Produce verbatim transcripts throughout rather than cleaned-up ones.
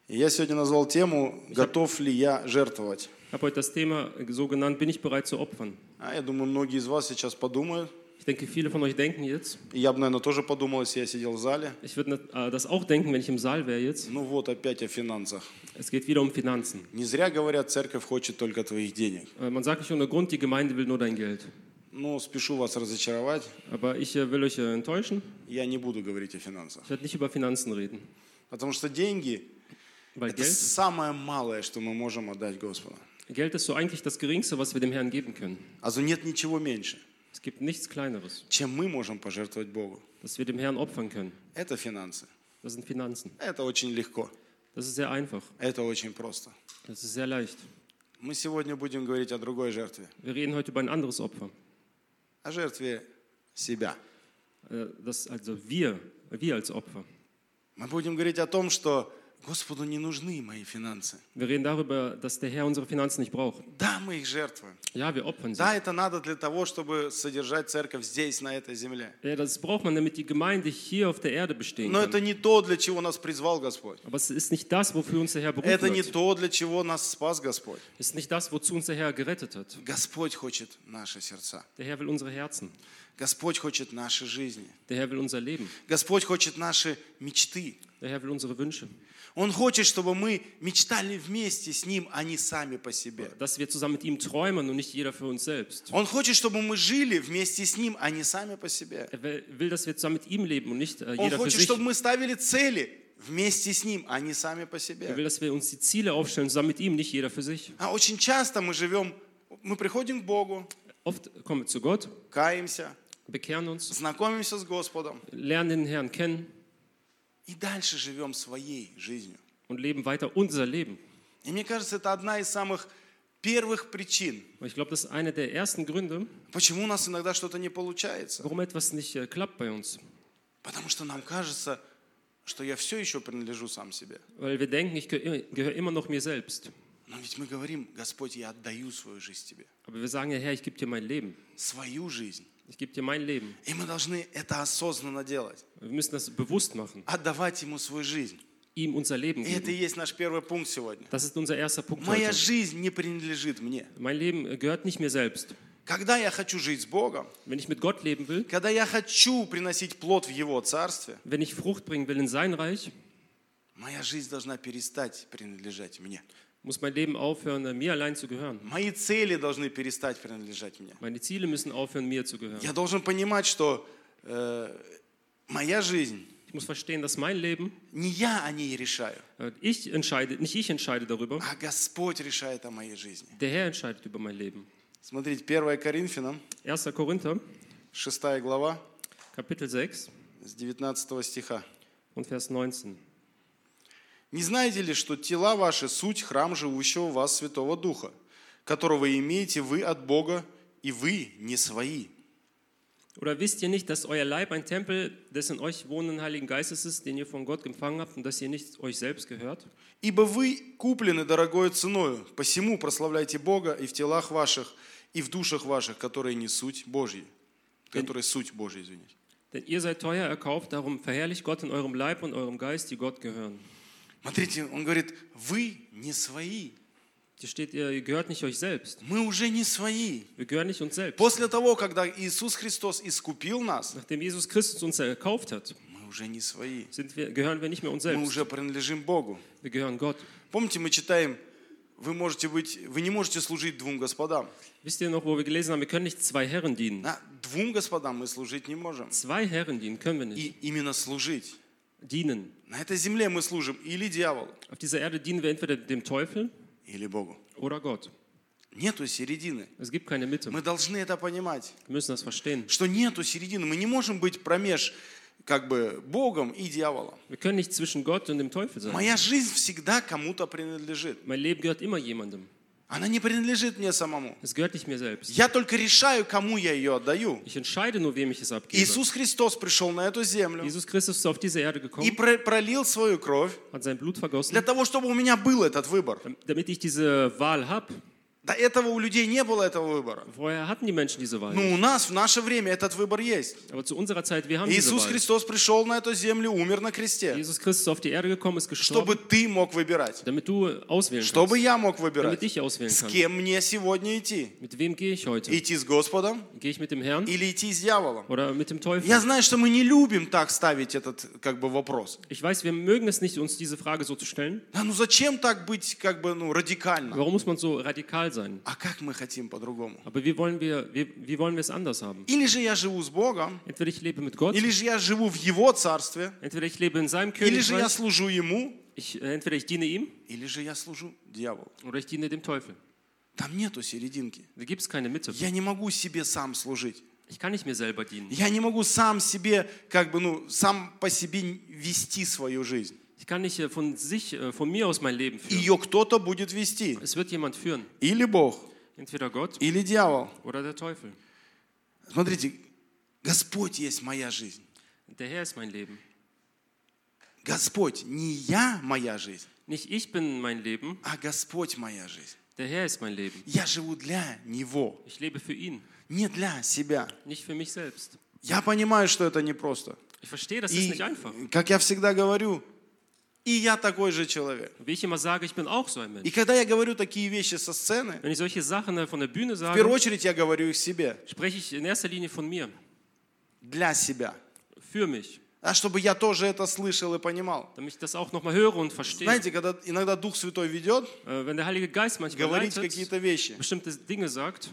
И я сегодня назвал тему «Готов ли я жертвовать?». Ich habe heute das Thema so genannt, bin ich bereit zu opfern? А я думаю, многие из вас сейчас подумают. Ich denke, viele von euch denken jetzt. И я бы, наверное, тоже подумал, если я сидел в зале. Ich würde äh, das auch denken, wenn ich im Saal wäre jetzt. Ну вот, опять о финансах. Es geht wieder um Finanzen. Не зря говорят, церковь хочет только твоих денег. Äh, man sagt nicht ohne Grund, die Gemeinde will nur dein Geld. Ну, спешу вас разочаровать. Aber ich äh, will euch äh, enttäuschen. Я не буду говорить о финансах. Ich werde nicht über Finanzen reden. Потому что деньги Weil – это Geld, самое малое, что мы можем отдать Господу. Geld ist so eigentlich das Geringste, was wir dem Herrn geben können. Also нет ничего меньше, Es gibt nichts Kleineres, чем мы можем пожертвовать Богу. das wir dem Herrn opfern können. Это финансы. Das sind Finanzen. Это очень легко. Das ist sehr einfach. Это очень просто. Das ist sehr leicht. Мы сегодня будем говорить о другой жертве. Wir reden heute über ein anderes Opfer. О жертве себя. Äh, Das, also wir, wir als Opfer. Мы будем говорить о том, что Господу не нужны мои финансы. Wir reden darüber, dass der Herr unsere Finanzen nicht braucht. Да, мы их жертвуем. Ja, wir opfern sie. Да, это надо для того, чтобы содержать церковь здесь, на этой земле. Ja, das braucht man, damit die Gemeinde hier auf der Erde bestehen Но kann. это не то, для чего нас призвал Господь. Aber es ist nicht das, wofür uns der Herr berufen Это не hat. то, для чего нас спас Господь. Es ist nicht das, wozu uns der Herr gerettet hat. Господь хочет наши сердца. Der Herr will unsere Herzen. Господь хочет наши жизни. Der Herr will unser Leben. Господь хочет наши мечты. Der Herr will unsere Wünsche. Он хочет, чтобы мы мечтали вместе с Ним, а не сами по себе. Dass wir zusammen mit ihm träumen und nicht jeder für uns selbst. Он хочет, чтобы мы жили вместе с Ним, а не сами по себе. Er will, will, dass wir zusammen mit ihm leben und nicht äh, Он jeder für хочет, sich. чтобы мы ставили цели вместе с Ним, а не сами по Er себе. will, dass wir uns die Ziele aufstellen, zusammen mit ihm, nicht jeder für sich. А очень часто мы живем, мы приходим к Богу, Oft kommen wir zu Gott, каемся, bekehren uns, знакомимся с Господом lernen den Herrn kennen и дальше живем своей жизнью. und leben weiter unser Leben. И мне кажется, это одна из самых первых причин, Und ich glaube, das ist einer der ersten Gründe, почему у нас иногда что-то не получается. warum etwas nicht äh, klappt bei uns. Потому что нам кажется, что я все еще принадлежу sам себе. Weil wir denken, ich gehöre gehör immer noch mir selbst. Но ведь мы говорим, Господь, я отдаю свою жизнь Тебе. Aber wir sagen ja, Herr, ich gebe dir mein Leben. Свою жизнь. Ich gebe dir mein Leben. И мы должны это осознанно делать. Wir müssen das bewusst machen. Отдавать Ему свою жизнь. Ihm unser Leben И это и geben. есть наш первый пункт сегодня. Das ist unser erster Punkt Моя heute. жизнь не принадлежит мне. Mein Leben äh, gehört nicht mir selbst. Когда я хочу жить с Богом, Wenn ich mit Gott leben will, когда я хочу приносить плод в Его Царстве, wenn ich Frucht bringen will in sein Reich, моя жизнь должна перестать принадлежать мне. muss mein Leben aufhören, äh, mir allein zu gehören. Мои цели должны перестать принадлежать мне. Meine Ziele müssen aufhören, mir zu gehören. Я должен понимать, что э, моя жизнь, Ich muss verstehen, dass mein Leben, не я о ней решаю, äh, ich entscheide, nicht ich entscheide darüber, а Господь решает о моей жизни. der Herr entscheidet über mein Leben. Смотрите, первое Коринфянам, erster Korinther, шестая глава, Kapitel sechs с девятнадцатого стиха. und Vers neunzehn. «Не знаете ли, что тела ваши – суть храм живущего в вас Святого Духа, которого имеете вы от Бога, и вы не свои?» Oder wisst ihr nicht, dass euer Leib ein Tempel des in euch wohnenden Heiligen Geistes ist, den ihr von Gott empfangen habt und dass ihr nicht euch selbst gehört? «Ибо вы куплены дорогою ценою, посему прославляйте Бога и в телах ваших, и в душах ваших, которые не суть Божьи». Которые суть Божья, извините. Denn ihr seid teuer erkauft, darum verherrlicht Gott in eurem Leib und eurem Geist, die Gott gehören. Смотрите, он говорит, вы не свои. Hier steht, ihr gehört nicht euch selbst. Мы уже не свои. Wir gehören nicht uns selbst. После того, когда Иисус Христос искупил нас, Nachdem Jesus Christus uns erkauft hat, мы уже не свои. sind wir, gehören wir nicht mehr uns Мы selbst. уже принадлежим Богу. Wir gehören Gott. Помните, мы читаем, вы можете быть, вы не можете служить двум господам. Wisst ihr noch, wo wir gelesen haben, wir können nicht zwei Herren dienen. Да, двум господам мы служить не можем. Zwei Herren dienen können wir nicht. И именно служить. Dienen. На этой земле мы служим или дьяволу, Auf dieser Erde dienen wir entweder dem Teufel или Богу. oder Gott. Нету середины. Es gibt keine Mitte. Мы должны это понимать, Wir müssen das verstehen. что нету середины. Мы не можем быть промеж как бы Богом и дьяволом. Wir können nicht zwischen Gott und dem Teufel sein. Моя жизнь всегда кому-то принадлежит. Mein Leben gehört immer jemandem. Она не принадлежит мне самому. Es gehört nicht mir selbst. Я только решаю, кому я ее отдаю. Ich entscheide nur, wem ich es abgebe. Иисус Христос пришел на эту землю Jesus Christus ist auf diese Erde и gekommen, про- пролил свою кровь hat sein Blut vergossen, для того, чтобы у меня был этот выбор. damit ich diese Wahl habe. До этого у людей не было этого выбора. Vorher hatten die Menschen diese Wahl Но nicht. у нас в наше время этот выбор есть. Aber zu unserer Zeit, wir haben diese Иисус Wahl. Христос пришел на эту землю, умер на кресте, Jesus Christus ist auf die Erde gekommen, ist чтобы gestorben, ты мог выбирать, damit du auswählen чтобы kannst, я мог damit выбирать, ich auswählen с kann. кем мне сегодня идти. Mit wem gehe ich heute? Идти с Господом Gehe ich mit dem Herrn или идти с дьяволом. oder mit dem Teufel? Я знаю, что мы не любим так ставить этот как бы вопрос. Ich weiß, wir mögen es nicht, uns diese Frage so zu stellen. Да, ну зачем так быть как бы ну радикально? Warum muss man so radikal sein? А как мы хотим по-другому? Aber wie wollen wir, wie, wie wollen wir es anders haben? Или же я живу с Богом, Entweder ich lebe mit Gott, или же я живу в Его царстве, entweder ich lebe in seinem или же я Königreich, служу Ему, ich, äh, entweder ich diene ihm или же я служу дьяволу. oder ich diene dem Teufel. Там нету серединки. Da gibt es keine Mitte. Я не могу себе сам служить. Ich kann nicht mir selber dienen. Я не могу сам себе, как бы, ну, сам по себе вести свою жизнь. Ich kann nicht äh, von sich, äh, von mir aus mein Leben führen. Ее кто-то будет вести. Es wird jemand führen. Или Бог, Entweder Gott или дьявол. oder der Teufel. Смотрите, Господь есть моя жизнь. Der Herr ist mein Leben. Господь, не я моя жизнь, Nicht ich bin mein Leben, а Господь моя жизнь. der Herr ist mein Leben. Я живу для Него, Ich lebe für ihn, не для себя. nicht für mich selbst. Я понимаю, что это непросто. Ich verstehe, das ist И, nicht einfach. как я всегда говорю, и я такой же человек. Wie ich immer sage, ich bin auch so ein И Mensch. когда я говорю такие вещи со сцены, Wenn ich solche Sachen äh, von der Bühne в первую sage, очередь я говорю их себе, spreche ich in erster Linie von mir, для себя. für mich, А чтобы я тоже это слышал и понимал. damit ich das auch nochmal höre und verstehe. Знаете, когда иногда Дух Святой ведет, Äh, Wenn der Heilige Geist manchmal говорить leitet, какие-то вещи, bestimmte Dinge sagt,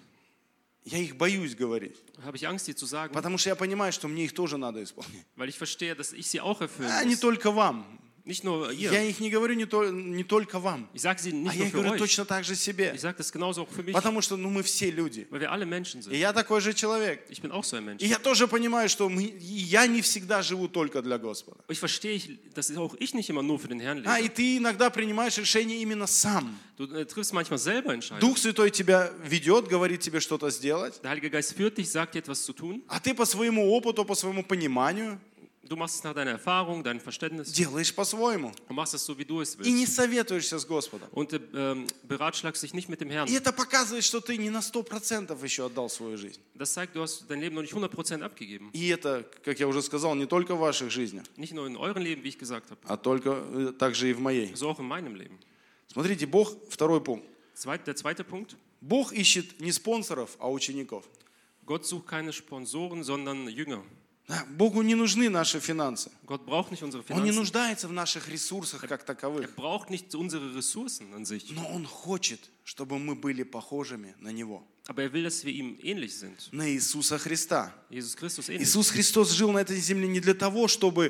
я их боюсь говорить. habe ich Angst, die zu sagen, Потому что я понимаю, что мне их тоже надо исполнять. weil ich verstehe, dass ich sie auch erfüllen А не muss. только вам. Nicht nur Я ihr. их не говорю не, то, не только вам. Ich sage sie А nicht я nur их für говорю euch. точно так же себе. Ich sage das genauso auch für mich, Потому что ну, мы все люди. weil wir alle Menschen И sind. я такой же человек. Ich bin auch so ein Mensch. И я тоже понимаю, что мы, и я не всегда живу только для Господа. Ich verstehe, ich, dass auch ich nicht immer nur für den Herrn А, и lebe. ты иногда принимаешь решение именно сам. Du äh, triffst manchmal selber Entscheidungen. Дух Святой тебя ведет, говорит тебе что-то сделать. Der Heilige Geist führt dich, sagt dir etwas zu tun. А ты по своему опыту, по своему пониманию Du machst es nach deiner Erfahrung, deinem Verständnis делаешь по-своему. und machst es so, wie du es И не willst. советуешься с Господом. Und äh, ähm, beratschlagst dich nicht mit dem Herrn. И это показывает, что ты не на сто процентов еще отдал свою жизнь. Das zeigt, du hast dein Leben noch nicht hundert Prozent abgegeben. И это, как я уже сказал, не только в ваших жизнях, Nicht nur in eurem Leben, wie ich gesagt habe, а только э, также и в моей. so auch in meinem Leben. Смотрите, Бог, второй пункт. Zweit, der zweite Punkt. Бог ищет не спонсоров, а учеников. Gott sucht keine Sponsoren, sondern Jünger. Да, Богу не нужны наши финансы. Gott braucht nicht unsere Он не Finanzen. нуждается в наших ресурсах как Er таковых. braucht nicht unsere Ressourcen an sich. Но Он хочет, чтобы мы были похожими на Него. Aber er will, dass wir ihm ähnlich sind. На Иисуса Христа. Jesus Christus ähnlich. Иисус Христос жил на этой земле не для того, чтобы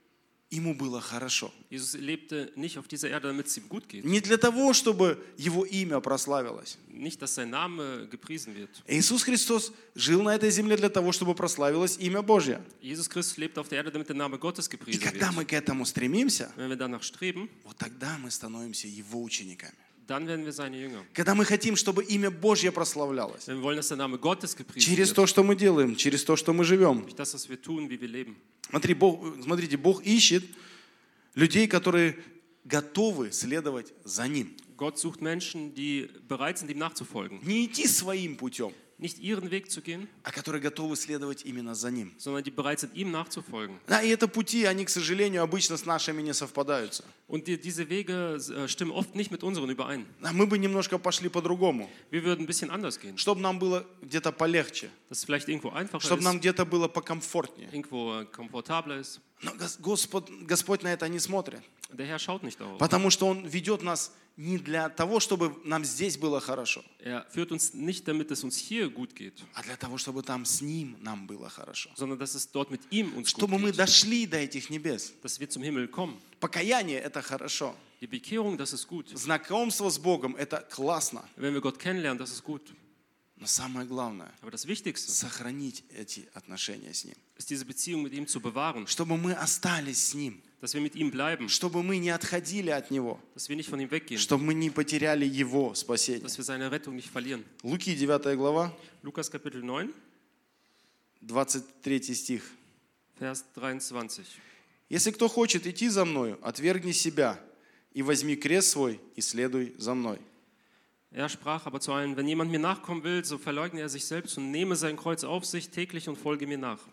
ему было хорошо. Jesus lebte nicht auf dieser Erde, damit es ihm gut geht. Не для того, чтобы Его имя прославилось. Nicht, dass sein Name gepriesen wird. Иисус Христос жил на этой земле для того, чтобы прославилось имя Божье. Jesus Christus lebt auf der Erde, damit der Name Gottes И gepriesen когда wird. мы к этому стремимся, Wenn wir danach streben, вот тогда мы становимся Его учениками. dann werden wir seine Jünger. Когда мы хотим, чтобы имя Божье прославлялось. Wenn wir wollen, dass der Name Gottes gepriesen Через wird. то, что мы делаем, через то, что мы живем. Durch das, was wir tun, wie wir leben. Смотри, Бог, смотрите, Бог ищет людей, которые готовы следовать за Ним. Gott sucht Menschen, die bereit sind, ihm nachzufolgen. Не идти своим путем, Nicht ihren Weg zu gehen, а которые готовы следовать именно за Ним. sondern die bereit sind, ihm nachzufolgen. Да, и это пути, они, к сожалению, обычно с нашими не совпадаются. Und die, diese Wege äh, stimmen oft nicht mit unseren überein. Да, мы бы немножко пошли по-другому, Wir würden ein bisschen anders gehen. чтобы нам было где-то полегче, Dass es vielleicht irgendwo einfacher чтобы нам ist, где-то было покомфортнее. irgendwo äh, komfortabler ist. Но Гос- Господь, Господь на это не смотрит, Der Herr schaut nicht darauf. потому что Он ведет нас не для того, чтобы нам здесь было хорошо, Er führt uns nicht, damit es uns hier gut geht, а для того, чтобы там с Ним нам было хорошо. sondern dass es dort mit ihm uns gut Чтобы мы geht. дошли до этих небес. Dass wir zum Himmel kommen. Покаяние – это хорошо. Die Bekehrung, das ist gut. Знакомство с Богом – это классно. Wenn wir Gott kennenlernen, das ist gut. Но самое главное Aber das Wichtigste – сохранить эти отношения с Ним. ist, diese Beziehung mit ihm zu bewahren. Чтобы мы остались с Ним. Dass wir mit ihm bleiben. Чтобы мы не отходили от Него. Dass wir nicht von ihm weggehen. Чтобы мы не потеряли Его спасение. Dass wir seine Rettung nicht verlieren. Луки девятая глава, Lukas Kapitel neun, двадцать третий стих. Vers dreiundzwanzig. «Если кто хочет идти за Мною, отвергни себя и возьми крест свой и следуй за Мной». Er sprach aber zu allen: Wenn jemand mir nachkommen will, so verleugne er sich selbst und nehme sein Kreuz auf sich täglich und folge mir nach.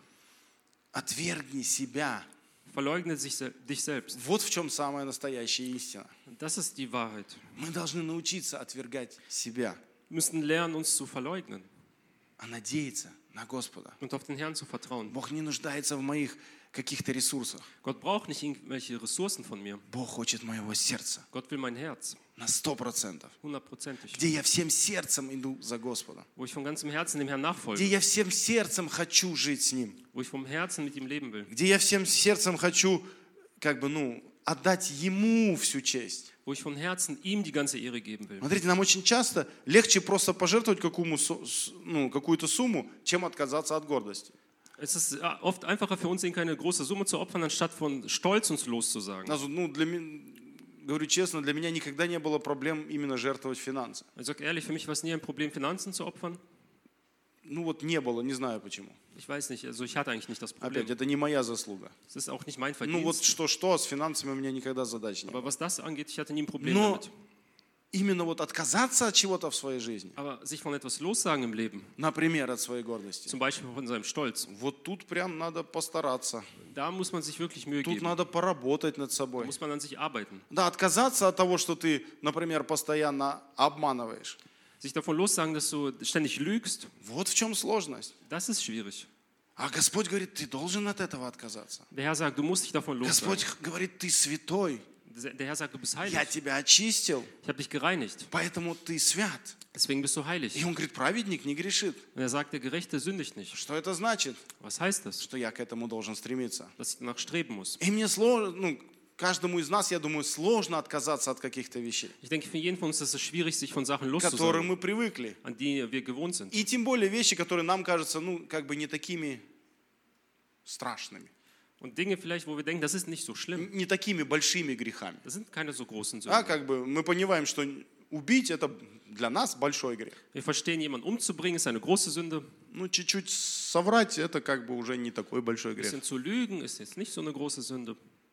Отвергни себя. Verleugne sich, se- dich selbst. Вот в чем самая настоящая истина. Das ist die Wahrheit. Мы должны научиться отвергать себя, Wir müssen lernen, uns zu verleugnen а надеяться на Господа. und auf den Herrn zu vertrauen. Бог не нуждается в моих каких-то ресурсах. Gott braucht nicht irgendwelche Ressourcen von mir. Бог хочет моего сердца Gott will mein Herz, на сто процентов. hundertprozentig. Где я всем сердцем иду за Господом. Wo ich von ganzem Herzen dem Herrn Где nachfolge. я всем сердцем хочу жить с Ним. Wo ich vom Herzen mit ihm leben will. Где я всем сердцем хочу, как бы, ну, отдать Ему всю честь. Wo ich von Herzen ihm die ganze Ehre geben will. Смотрите, нам очень часто легче просто пожертвовать какую- ну, какую-то сумму, чем отказаться от гордости. Es ist äh, oft einfacher für uns, irgendeine große Summe zu opfern, anstatt von Stolz uns loszusagen. Also, ну, для меня, говорю честно, для меня никогда не было проблем именно жертвовать финансы. Ich sage ehrlich, für mich war es nie ein Problem, Finanzen zu opfern. Ну вот не было, не знаю почему. Ich weiß nicht, also ich hatte eigentlich nicht das Problem. Опять, это не моя заслуга. Es ist auch nicht mein Ну вот Verdienst. что-что, с финансами у меня никогда задач не было. Aber was das angeht, ich hatte nie ein Problem Но damit. именно вот отказаться от чего-то в своей жизни, Aber sich von etwas lossagen im Leben, например, от своей гордости, zum Beispiel von seinem Stolz, вот тут прям надо постараться. da muss man sich wirklich Mühe Тут geben. надо поработать над Da собой. muss man an sich arbeiten. Да, отказаться от того, что ты, например, постоянно обманываешь. Sich davon lossagen, dass du ständig lügst, Вот в чем сложность. das ist schwierig. А Господь говорит, ты должен от этого отказаться. Der Herr sagt, du musst dich davon lossagen. Господь говорит, ты святой. Der Herr sagt, du bist Я heilig. тебя очистил, Ich habe dich gereinigt. поэтому ты свят. Deswegen bist du heilig. И он говорит, праведник не грешит. Und er sagt, der Gerechte sündigt nicht. Что это значит? Was heißt das? Что я к этому должен стремиться. Dass ich danach streben muss. И мне сложно, ну, каждому из нас, я думаю, сложно отказаться от каких-то вещей, Ich denke, für jeden von uns ist es schwierig, sich von Sachen к которым loszusagen, мы привыкли. an die wir gewohnt sind. И тем более вещи, которые нам кажутся, ну, как бы не такими страшными, Und Dinge vielleicht, wo wir denken, das ist nicht so schlimm. не такими большими грехами. Das sind keine so großen А Sünden. как бы мы понимаем, что убить это для нас большой грех. Wir verstehen, jemanden umzubringen ist eine große Sünde. Ну, чуть-чуть соврать, это как бы уже не такой большой Ein грех. bisschen zu lügen ist jetzt nicht so eine große Sünde.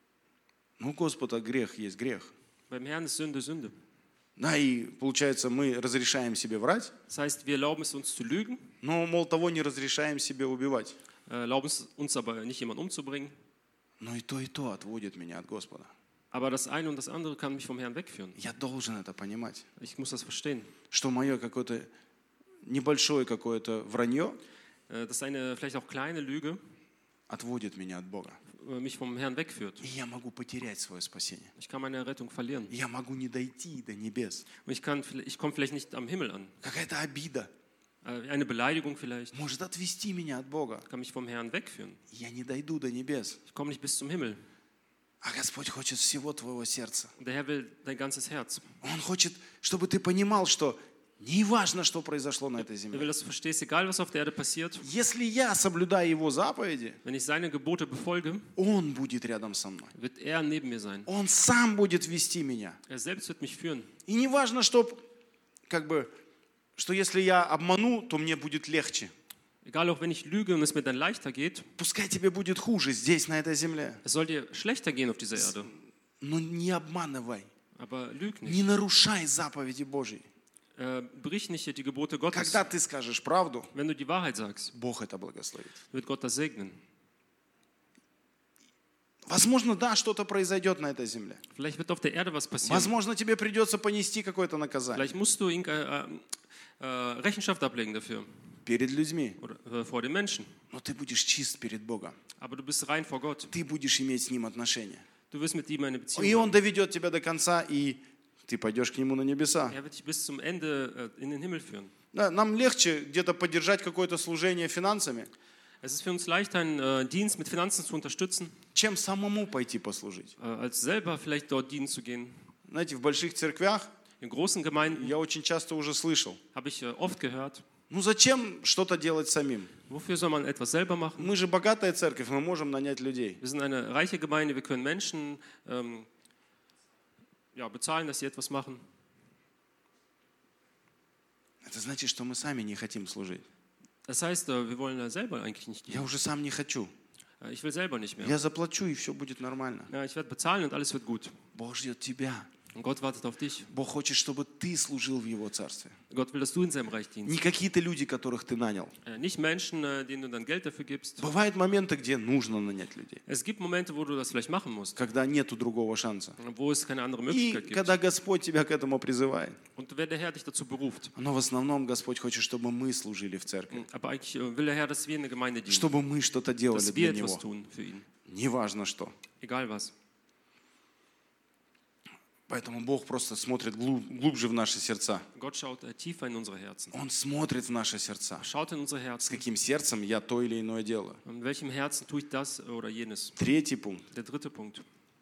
Ну, Господа, грех есть грех. Beim Herrn ist Sünde Sünde. Да, и получается, мы разрешаем себе врать, Das heißt, wir erlauben es uns zu lügen, но, мол, того не разрешаем себе убивать. äh, erlauben es uns aber nicht, jemanden umzubringen. Но и то, и то отводит меня от Господа. Aber das eine und das andere kann mich vom Herrn wegführen. Я должен это понимать, Ich muss das verstehen. что мое какое-то небольшое какое-то вранье Äh, dass eine vielleicht auch kleine Lüge отводит меня от Бога. äh, mich vom Herrn wegführt. И я могу потерять свое спасение. Ich kann meine Rettung verlieren. Я могу не dойти до небес. Und ich, kann, ich komme vielleicht nicht am Himmel an. Какая-то обида Äh, eine Beleidigung vielleicht может отвести меня от Бога. kann mich vom Herrn wegführen. Я не дойду до небес. Ich komme nicht bis zum Himmel. А Господь хочет всего твоего сердца. Und der Herr will dein ganzes Herz. Он хочет, чтобы ты понимал, что не важно, что произошло на этой Er will, земле. dass du verstehst, egal was auf der Erde passiert, Если я соблюдаю Его заповеди, wenn ich seine Gebote befolge, Он будет рядом со мной. wird er neben mir sein. Он сам будет вести меня. Er selbst wird mich führen. И не важно, что, как бы, что если я обману, то мне будет легче. Egal auch wenn ich lüge und es mir dann leichter geht, Пускай тебе будет хуже здесь, на этой земле. es soll dir schlechter gehen auf dieser Erde. Но не обманывай. Aber lüg Не nicht. нарушай заповеди Божьи. Äh, brich nicht die Gebote Gottes. Когда ты скажешь правду, Wenn du die Wahrheit sagst, Бог это благословит. wird Gott das segnen. Возможно, да, что-то произойдет на этой земле. Vielleicht wird auf der Erde was passieren. Возможно, тебе придется понести какое-то наказание Vielleicht musst du irgendeine äh, äh, Rechenschaft ablegen dafür. перед людьми. Oder äh, vor den Menschen. Но ты будешь чист перед Богом. Aber du bist rein vor Gott. Ты будешь иметь с Ним отношения. Du wirst mit ihm eine Beziehung И Он haben. доведет тебя до конца, и ты пойдешь к Нему на небеса. Er wird dich bis zum Ende äh, in den Himmel führen. Да, нам легче где-то поддержать какое-то служение финансами, Es ist für uns leichter, einen äh, Dienst mit Finanzen zu unterstützen, чем самому пойти послужить. äh, als selber vielleicht dort dienen zu gehen. Знаете, в больших церквях In großen Gemeinden я очень часто уже слышал, habe ich äh, oft gehört, ну зачем что-то делать самим? wofür soll man etwas selber machen? Мы же богатая церковь, мы можем нанять людей. Wir sind eine reiche Gemeinde, wir können Menschen ähm, ja, bezahlen, dass sie etwas machen. Это значит, что мы сами не хотим служить. Das heißt, äh, wir wollen äh, selber eigentlich nicht Я dienen. уже сам не хочу. Äh, Ich will selber nicht mehr. Я заплачу, и все будет нормально. Ja, ich werde bezahlen und alles wird gut. Бог ждет тебя. Und Gott wartet auf dich. Бог хочет, чтобы ты служил в Его Царстве. Gott will, dass du in seinem Reich dienst. Не какие-то люди, которых ты нанял. Äh, Nicht Menschen, äh, denen du dann Geld dafür gibst. Бывают моменты, где нужно нанять людей, Es gibt Momente, wo du das vielleicht machen musst, когда нету другого шанса. wo es keine andere И Möglichkeit gibt. когда Господь тебя к этому призывает. Und wenn der Herr dich dazu beruft. Но в основном Господь хочет, чтобы мы служили в церкви, Aber eigentlich äh, will der Herr, dass wir in der Gemeinde dienen. чтобы мы что-то делали Dass для wir etwas Него. tun für ihn. Неважно что. Egal was. Поэтому Бог просто смотрит глуб- глубже в наши сердца. Gott schaut äh, tiefer in unsere Herzen. Он смотрит в наши сердца. Schaut in unsere С Herzen. каким сердцем я то или иное делаю. In welchem Herzen tue ich das oder jenes? Третий пункт. Der dritte Punkt.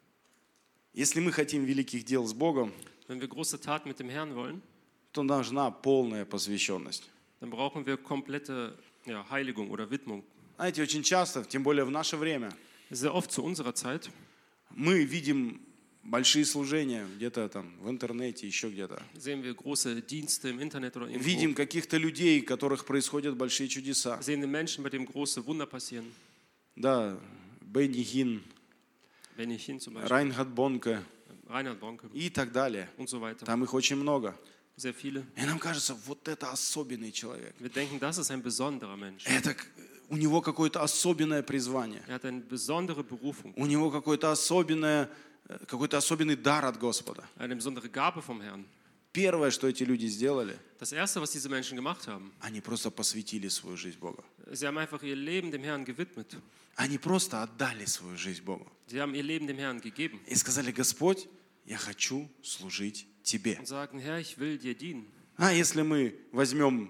Если мы хотим великих дел с Богом, Wenn wir große Taten mit dem Herrn wollen, то нужна полная посвященность. dann brauchen wir komplette ja, Heiligung oder Widmung. Знаете, очень часто, тем более в наше время, Sehr oft zu unserer Zeit мы видим большие служения где-то там в интернете, еще где-то. sehen wir große Dienste im Internet oder irgendwo. Видим каких-то людей, у которых происходят большие чудеса. Sehen den Menschen, bei dem große Wunder passieren. Да, Бенни Хин, Benny Hinn zum Beispiel, Райнхард Бонке Reinhard Bonke и так далее. und so weiter. Там их очень много. Sehr viele. И нам кажется, вот это особенный человек. Wir denken, das ist ein besonderer Mensch. Это к- у него какое-то особенное призвание. Er hat eine besondere Berufung, У него какое-то особенное, э, какой-то особенный дар от Господа. eine besondere Gabe vom Herrn. Первое, что эти люди сделали, Das Erste, was diese Menschen gemacht haben, они просто посвятили свою жизнь Богу. sie haben einfach ihr Leben dem Herrn gewidmet. Они просто отдали свою жизнь Богу. Sie haben ihr Leben dem Herrn gegeben И сказали, Господь, я хочу служить Тебе. und sagen, Herr, ich will dir dienen. А если мы возьмем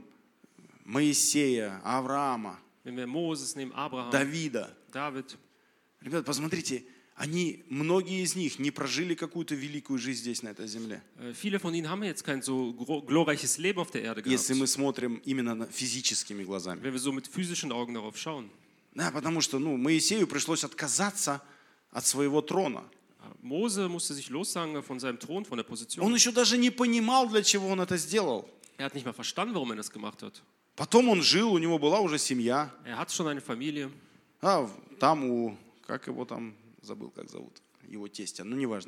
Моисея, Авраама, Wenn wir Moses nehmen, Abraham, Давида, David, ребята, посмотрите, они, многие из них не прожили какую-то великую жизнь здесь, на этой земле. äh, viele von ihnen haben jetzt kein so gro- glorreiches Leben auf der Erde gehabt, Если мы смотрим именно на- физическими глазами. wenn wir so mit physischen Augen darauf schauen. Да, потому что ну, Моисею пришлось отказаться от своего трона. Mose musste sich lossagen von seinem Thron, von der Position. Он еще даже не понимал, для чего он это сделал. Er hat nicht mal verstanden, warum er das gemacht hat. Потом он жил, у него была уже семья. Er hat schon eine Familie. А, в- там у, как его там, забыл, как зовут, его тестя, ну неважно.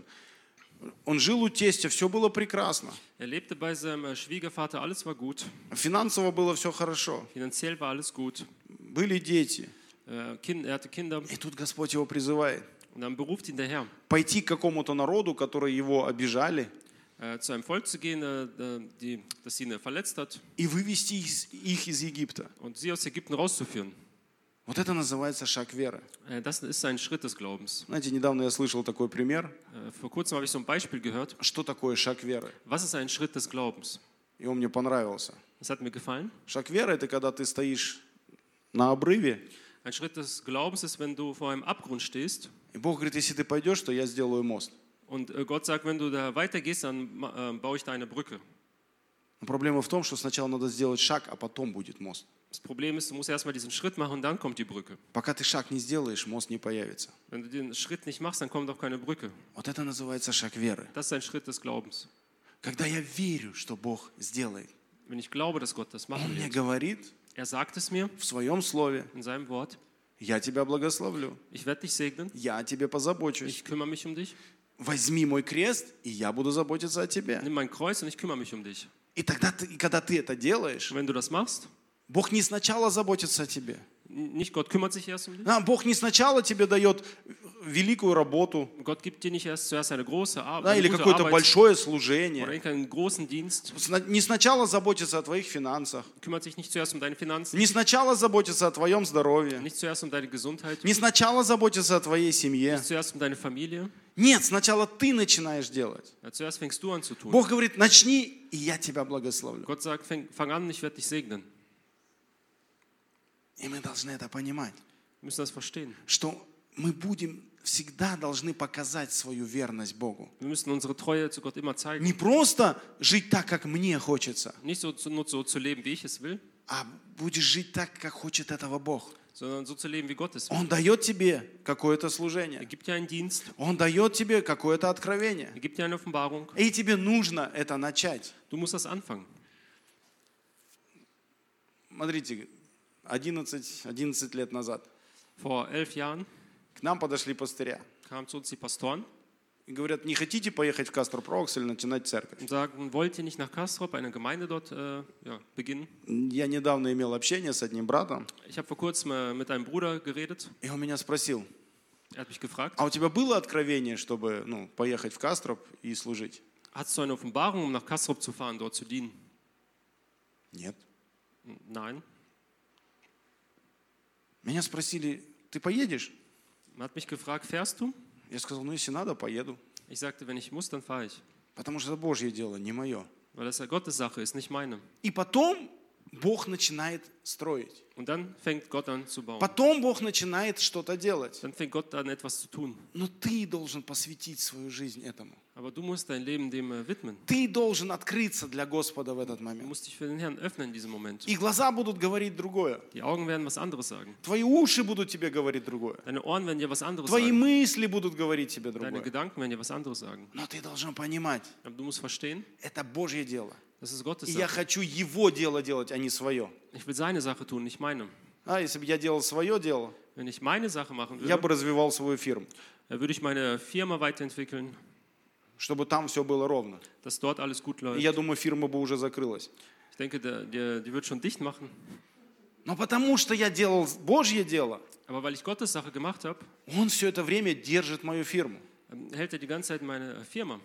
Он жил у тестя, все было прекрасно. Er lebte bei seinem äh, Schwiegervater, alles war gut. Финансово было все хорошо. Finanziell war alles gut. Были дети. Äh, kind, er hatte Kinder. И тут Господь его призывает Und dann beruft ihn der Herr, пойти к какому-то народу, который его обижали, äh, zu einem Volk zu gehen, äh, die, das ihn äh, verletzt hat, и вывести из- их из Египта. und sie aus Ägypten rauszuführen. Вот это называется шаг веры. Äh, das ist ein Schritt des Glaubens. Знаете, недавно я слышал такой пример. Äh, vor kurzem habe ich so ein Beispiel gehört. Что такое шаг веры? Was ist ein Schritt des Glaubens? И он мне понравился. Das hat mir gefallen. Шаг веры – это когда ты стоишь на обрыве, Ein Schritt des Glaubens ist, wenn du vor einem Abgrund stehst и Бог говорит, если ты пойдешь, то я сделаю мост. und äh, Gott sagt, wenn du da weitergehst, dann ma- äh, baue ich da eine Brücke. Но проблема в том, что сначала надо сделать шаг, а потом будет мост. Das Problem ist, du musst erstmal diesen Schritt machen und dann kommt die Brücke. Пока ты шаг не сделаешь, мост не появится. Wenn du den Schritt nicht machst, dann kommt auch keine Brücke. Вот это называется шаг веры. Das ist ein Schritt des Glaubens. Когда я верю, что Бог сделает. Wenn ich glaube, dass Gott das Он machen мне wird. говорит Er sagt es mir в своем слове, in seinem Wort. я тебя благословлю, Ich werde dich segnen. я о тебе позабочусь. Ich kümmere mich um dich. Возьми мой крест, и я буду заботиться о тебе. Nimm mein Kreuz und ich kümmere mich um dich. И тогда ты, и когда ты это делаешь, Und wenn du das machst, Бог не сначала заботится о тебе. n- nicht Gott kümmert sich erst um dich. Да, Бог не сначала тебе дает великую работу, Gott gibt dir nicht erst zuerst eine große Arbeit, да, eine или gute какое-то Arbeit большое oder служение. irgendeinen großen Dienst. Сна- Не сначала заботится о твоих финансах, Kümmert sich nicht zuerst um deine Finanzen, не сначала заботится о твоем здоровье, nicht zuerst um deine Gesundheit, не сначала заботится о твоей семье. nicht zuerst um deine Familie. Нет, sначала ты начинаешь делать. Ja, zuerst fängst du an zu tun. Бог говорит, начни, и я тебя благословлю. Gott sagt, fang, fang an, ich werde dich segnen. И мы должны это понимать, Wir müssen das verstehen. что мы будем всегда должны показать свою верность Богу. Wir müssen unsere Treue zu Gott immer zeigen. Не просто жить так, как мне хочется, Nicht so, zu- nur so zu leben, wie ich es will, а будешь жить так, как хочет этого Бог. sondern so zu leben, wie Gott es will. Он дает тебе какое-то Er служение. gibt dir einen Dienst, Он дает тебе какое-то откровение. er gibt dir eine Offenbarung. И тебе нужно это начать. Du musst das anfangen. Смотрите, одиннадцать, одиннадцать лет назад Vor elf Jahren к нам подошли пастыря. kamen zu uns die Pastoren и говорят, не хотите поехать в Кастро-Прокс или начинать церковь? und sagen, wollt ihr nicht nach Castrop, eine Gemeinde dort äh, ja, beginnen? Я недавно имел общение с одним братом, Ich habe vor kurzem äh, mit einem Bruder geredet. и он меня спросил, Er hat mich gefragt, а у тебя было откровение, чтобы ну, поехать в Кастроп и служить? hast du eine Offenbarung, um nach Castrop zu fahren, dort zu dienen? Нет. Nein. Меня спросили, ты поедешь? Man hat mich gefragt, fährst du? Я сказал, ну если надо, поеду. Ich sagte, wenn ich muss, dann fahre ich. Потому что это Божье дело, не мое. Weil das ja Gottes Sache ist, nicht meine. И потом Бог начинает строить. Und dann fängt Gott an zu bauen. Потом Бог начинает что-то делать. Dann fängt Gott an, etwas zu tun. Но ты должен посвятить свою жизнь этому. Aber du musst dein Leben dem äh, widmen. Ты должен открыться для Господа в этот Du момент. musst dich für den Herrn öffnen in diesem Moment. И глаза будут говорить другое. Die Augen werden was anderes sagen. Твои уши будут тебе говорить другое. Deine Ohren werden dir was anderes Твои sagen. мысли будут говорить тебе Deine другое. Gedanken werden dir was anderes sagen. Но ты должен понимать, Aber du musst verstehen, это Божье дело. das ist Gottes И я Sache. хочу Его дело делать, а не свое. Ich will seine Sache tun, nicht meine. А если бы я делал свое дело, Wenn ich meine Sache machen я würde, бы развивал свою фирму, dann würde ich meine Firma weiterentwickeln, чтобы там все было ровно. dass dort alles gut И läuft. я думаю, фирма бы уже закрылась. Ich denke, der, der, die wird schon dicht machen. Но потому что я делал Божье дело, Aber weil ich Gottes Sache gemacht habe, Он все это время держит мою фирму. ähm, hält er die ganze Zeit meine Firma.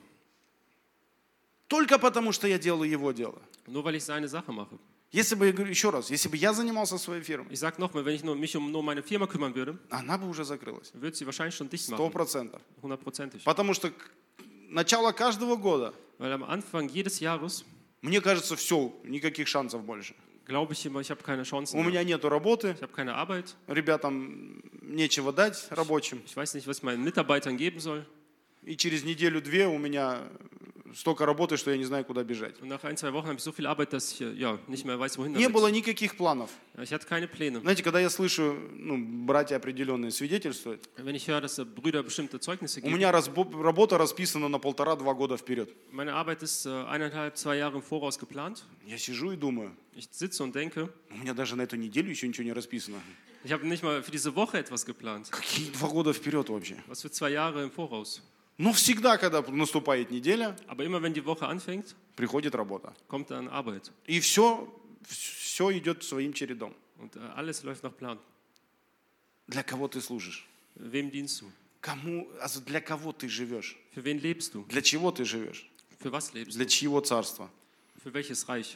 Только потому, что я делаю Его дело. Nur weil ich seine Sache mache. Если бы, я говорю еще раз, если бы я занимался своей фирмой, Ich sage nochmal, wenn ich nur, mich um nur meine Firma kümmern würde, она бы уже закрылась. würde sie wahrscheinlich schon dicht Сто machen. процентов. Hundertprozentig. Потому что к- начало каждого года, Weil am Anfang jedes Jahres мне кажется, все, никаких шансов больше. glaube ich immer, ich habe keine Chancen У mehr. меня нету работы, Ich habe keine Arbeit. ребятам нечего дать рабочим. Ich weiß nicht, was ich meinen Mitarbeitern geben soll. И через неделю-две у меня столько работы, что я не знаю, куда бежать. Und nach ein, zwei Wochen habe ich so viel Arbeit, dass ich äh, ja, nicht mehr weiß, wohin Не damit. было никаких планов. Ja, Ich hatte keine Pläne. Знаете, когда я слышу, ну, братья определенные свидетельствуют, Wenn ich höre, dass äh, Brüder bestimmte Zeugnisse у geben, меня разбо- работа расписана на полтора-два года вперед. meine Arbeit ist äh, eineinhalb, zwei Jahre im Voraus geplant. Я сижу и думаю, Ich sitze und denke, у меня даже на эту неделю еще ничего не расписано. ich habe nicht mal für diese Woche etwas geplant. Какие два года вперед вообще? Was für zwei Jahre im Voraus. Но всегда, когда наступает неделя, Aber immer wenn die Woche anfängt, приходит работа. kommt dann Arbeit. И все, все идет своим чередом. Und äh, alles läuft nach Plan. Для кого ты служишь? Wem dienst du? Кому, also для кого ты живешь? Für wen lebst du? Для чего ты живешь? Für was lebst Для du? чьего царства? Für welches Reich?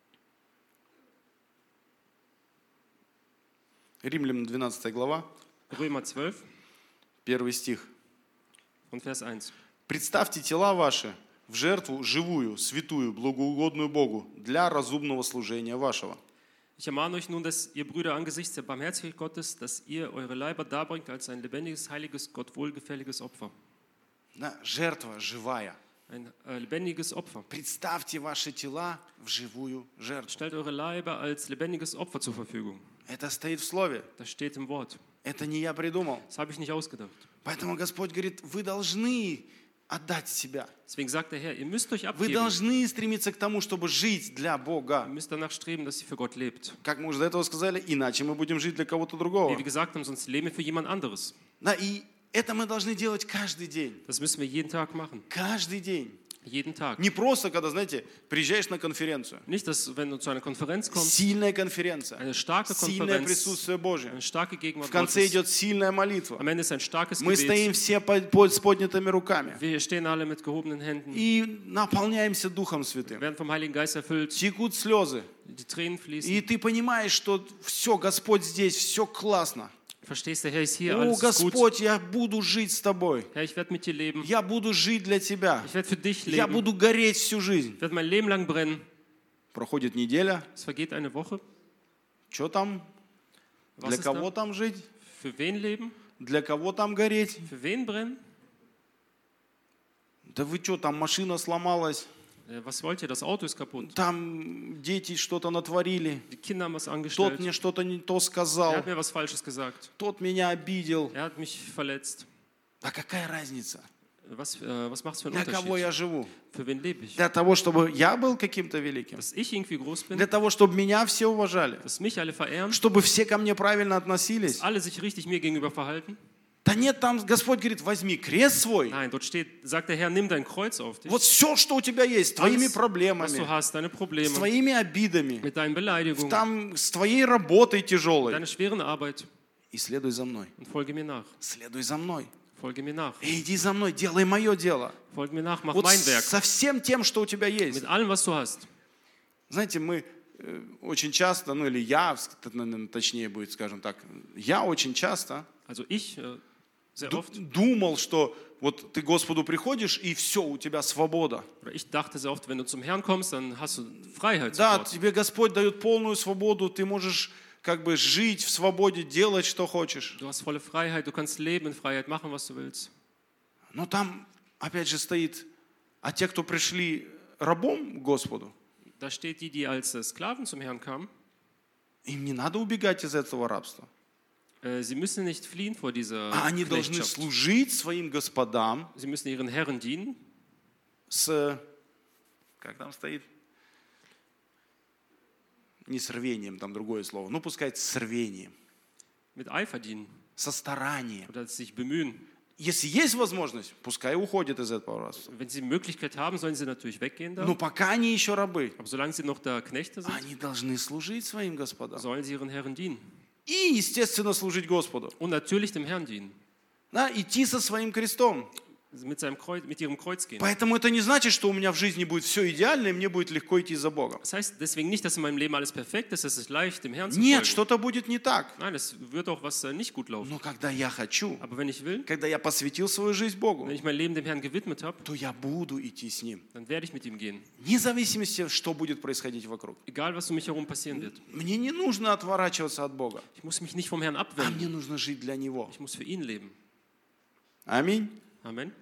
Римлянам двенадцатая глава, Römer zwölf, первый стих. von Vers eins. «Представьте тела ваши в жертву живую, святую, благоугодную Богу для разумного служения вашего». Ich ermahne euch nun, dass ihr Brüder angesichts der Barmherzigkeit Gottes, dass ihr eure Leiber darbringt als ein lebendiges, heiliges, Gott wohlgefälliges Opfer. Да, жертва живая. Ein äh, lebendiges Opfer. Представьте ваши тела в живую жертву. Stellt eure Leiber als lebendiges Opfer zur Verfügung. Это стоит в слове. Das steht im Wort. Это не я придумал. Das habe ich nicht ausgedacht. Поэтому Господь говорит, вы должны отдать себя. Deswegen sagt der Herr, ihr müsst euch Вы abgeben. должны стремиться к тому, чтобы жить для Ihr Бога. müsst danach streben, dass ihr für Gott lebt. Как мы уже до этого сказали, иначе мы будем жить для кого-то Wie другого. wir gesagt haben, sonst leben wir für jemand anderes. Да, и это мы должны делать каждый день. Das müssen wir jeden Tag machen. Каждый день. Jeden Tag. Не просто, когда, знаете, приезжаешь на конференцию. Nicht, dass wenn du zu einer Konferenz kommst, Сильная конференция. eine starke Сильное Konferenz, присутствие Божье. eine starke В Gegenwart конце Gottes. идет сильная молитва. Am Ende ist ein starkes Мы стоим Gebet. все под- под- с поднятыми руками. Wir stehen alle mit gehobenen Händen, И наполняемся Духом Святым. werden vom Heiligen Geist erfüllt, Текут слезы. die Tränen fließen. И ты понимаешь, что все, Господь здесь, все классно. Verstehst du, Herr ist hier, О, alles ist gut. Господь, я буду жить с тобой. Herr, ich werde mit dir leben. Я буду жить для тебя. Ich werde für dich Я leben. буду гореть всю жизнь. Ich werde mein Leben lang brennen. Проходит неделя. Es vergeht eine Woche. Что там? Was Для ist кого da? там жить? Für wen leben? Для кого там гореть? Für wen brennen? Да вы что, там машина сломалась, Äh, Was wollt ihr? Das Auto ist kaputt. там дети что-то натворили, Die Kinder haben was тот angestellt. мне что-то не то Er сказал, hat mir was Falsches gesagt. тот меня обидел. Er hat mich verletzt. А какая разница? Was, äh, was macht es für einen Для кого Unterschied? я живу? Für wen lebe ich? Для того, чтобы я был каким-то великим? Dass ich irgendwie groß bin, Для того, чтобы меня все уважали? dass mich alle verehren, Чтобы все ко мне правильно относились? dass alle sich richtig mir gegenüber verhalten? Да нет, там Господь говорит, возьми крест свой. Nein, dort steht, sagt der Herr, nimm dein Kreuz auf dich. Вот все, что у тебя есть, с твоими Alles, was du проблемами, hast, deine с Probleme, твоими обидами, mit deinen Beleidigungen, там, с твоей работой тяжелой. deiner schweren Arbeit И следуй за мной. und folge mir nach. Следуй за мной. Folge mir nach. И иди за мной, делай мое дело. Folge mir nach, mach Вот mein Werk. со всем тем, что у тебя есть. Mit allem, was du hast. Знаете, мы э, очень часто, ну или я, наверное, точнее будет, скажем так, я очень часто Also ich, äh, sehr ду- oft, думал, что вот ты к Господу приходишь, и все, у тебя свобода. oder ich dachte sehr oft, wenn du zum Herrn kommst, dann hast du Freiheit Да, sofort. тебе Господь дает полную свободу, ты можешь как бы жить в свободе, делать, что хочешь. Du hast volle Freiheit, du kannst leben in Freiheit, machen, was du willst. Но там, опять же, стоит, а те, кто пришли рабом к Господу, Da steht die, die als äh, Sklaven zum Herrn kamen, им не надо убегать из этого рабства. äh, sie müssen nicht fliehen vor dieser А они должны Knechtschaft. служить своим господам Sie müssen ihren Herren dienen, с, как там стоит, не с рвением, там другое слово, ну пускай с рвением, mit Eifer dienen со старанием. oder sich bemühen. Если есть возможность, пускай уходят из этого рабства. Wenn sie die Möglichkeit haben, sollen sie natürlich weggehen da. Но пока они еще рабы, Aber solange sie noch da Knechte sind, они должны служить своим господам. sollen sie ihren Herren dienen. И, естественно, служить Господу. Und natürlich dem Herrn dienen. Да, идти со своим крестом. Mit, seinem Kreuz, mit ihrem Kreuz gehen. Поэтому это не значит, что у меня в жизни будет все идеально, и мне будет легко идти за Богом. Das heißt deswegen nicht, dass in meinem Leben alles perfekt ist, es ist leicht, dem Herrn zu Нет, folgen. что-то будет не так. Nein, es wird auch was äh, nicht gut laufen. Но когда я хочу, Aber wenn ich will, когда я посвятил свою жизнь Богу, wenn ich mein Leben dem Herrn gewidmet habe, то я буду идти с Ним. dann werde ich mit ihm gehen. Вне зависимости, что будет происходить вокруг. Egal, was um mich herum passieren wird. Мне не нужно отворачиваться от Бога, Ich muss mich nicht vom Herrn а abwenden. мне нужно жить для Него. Ich muss für ihn leben. Аминь. Amen.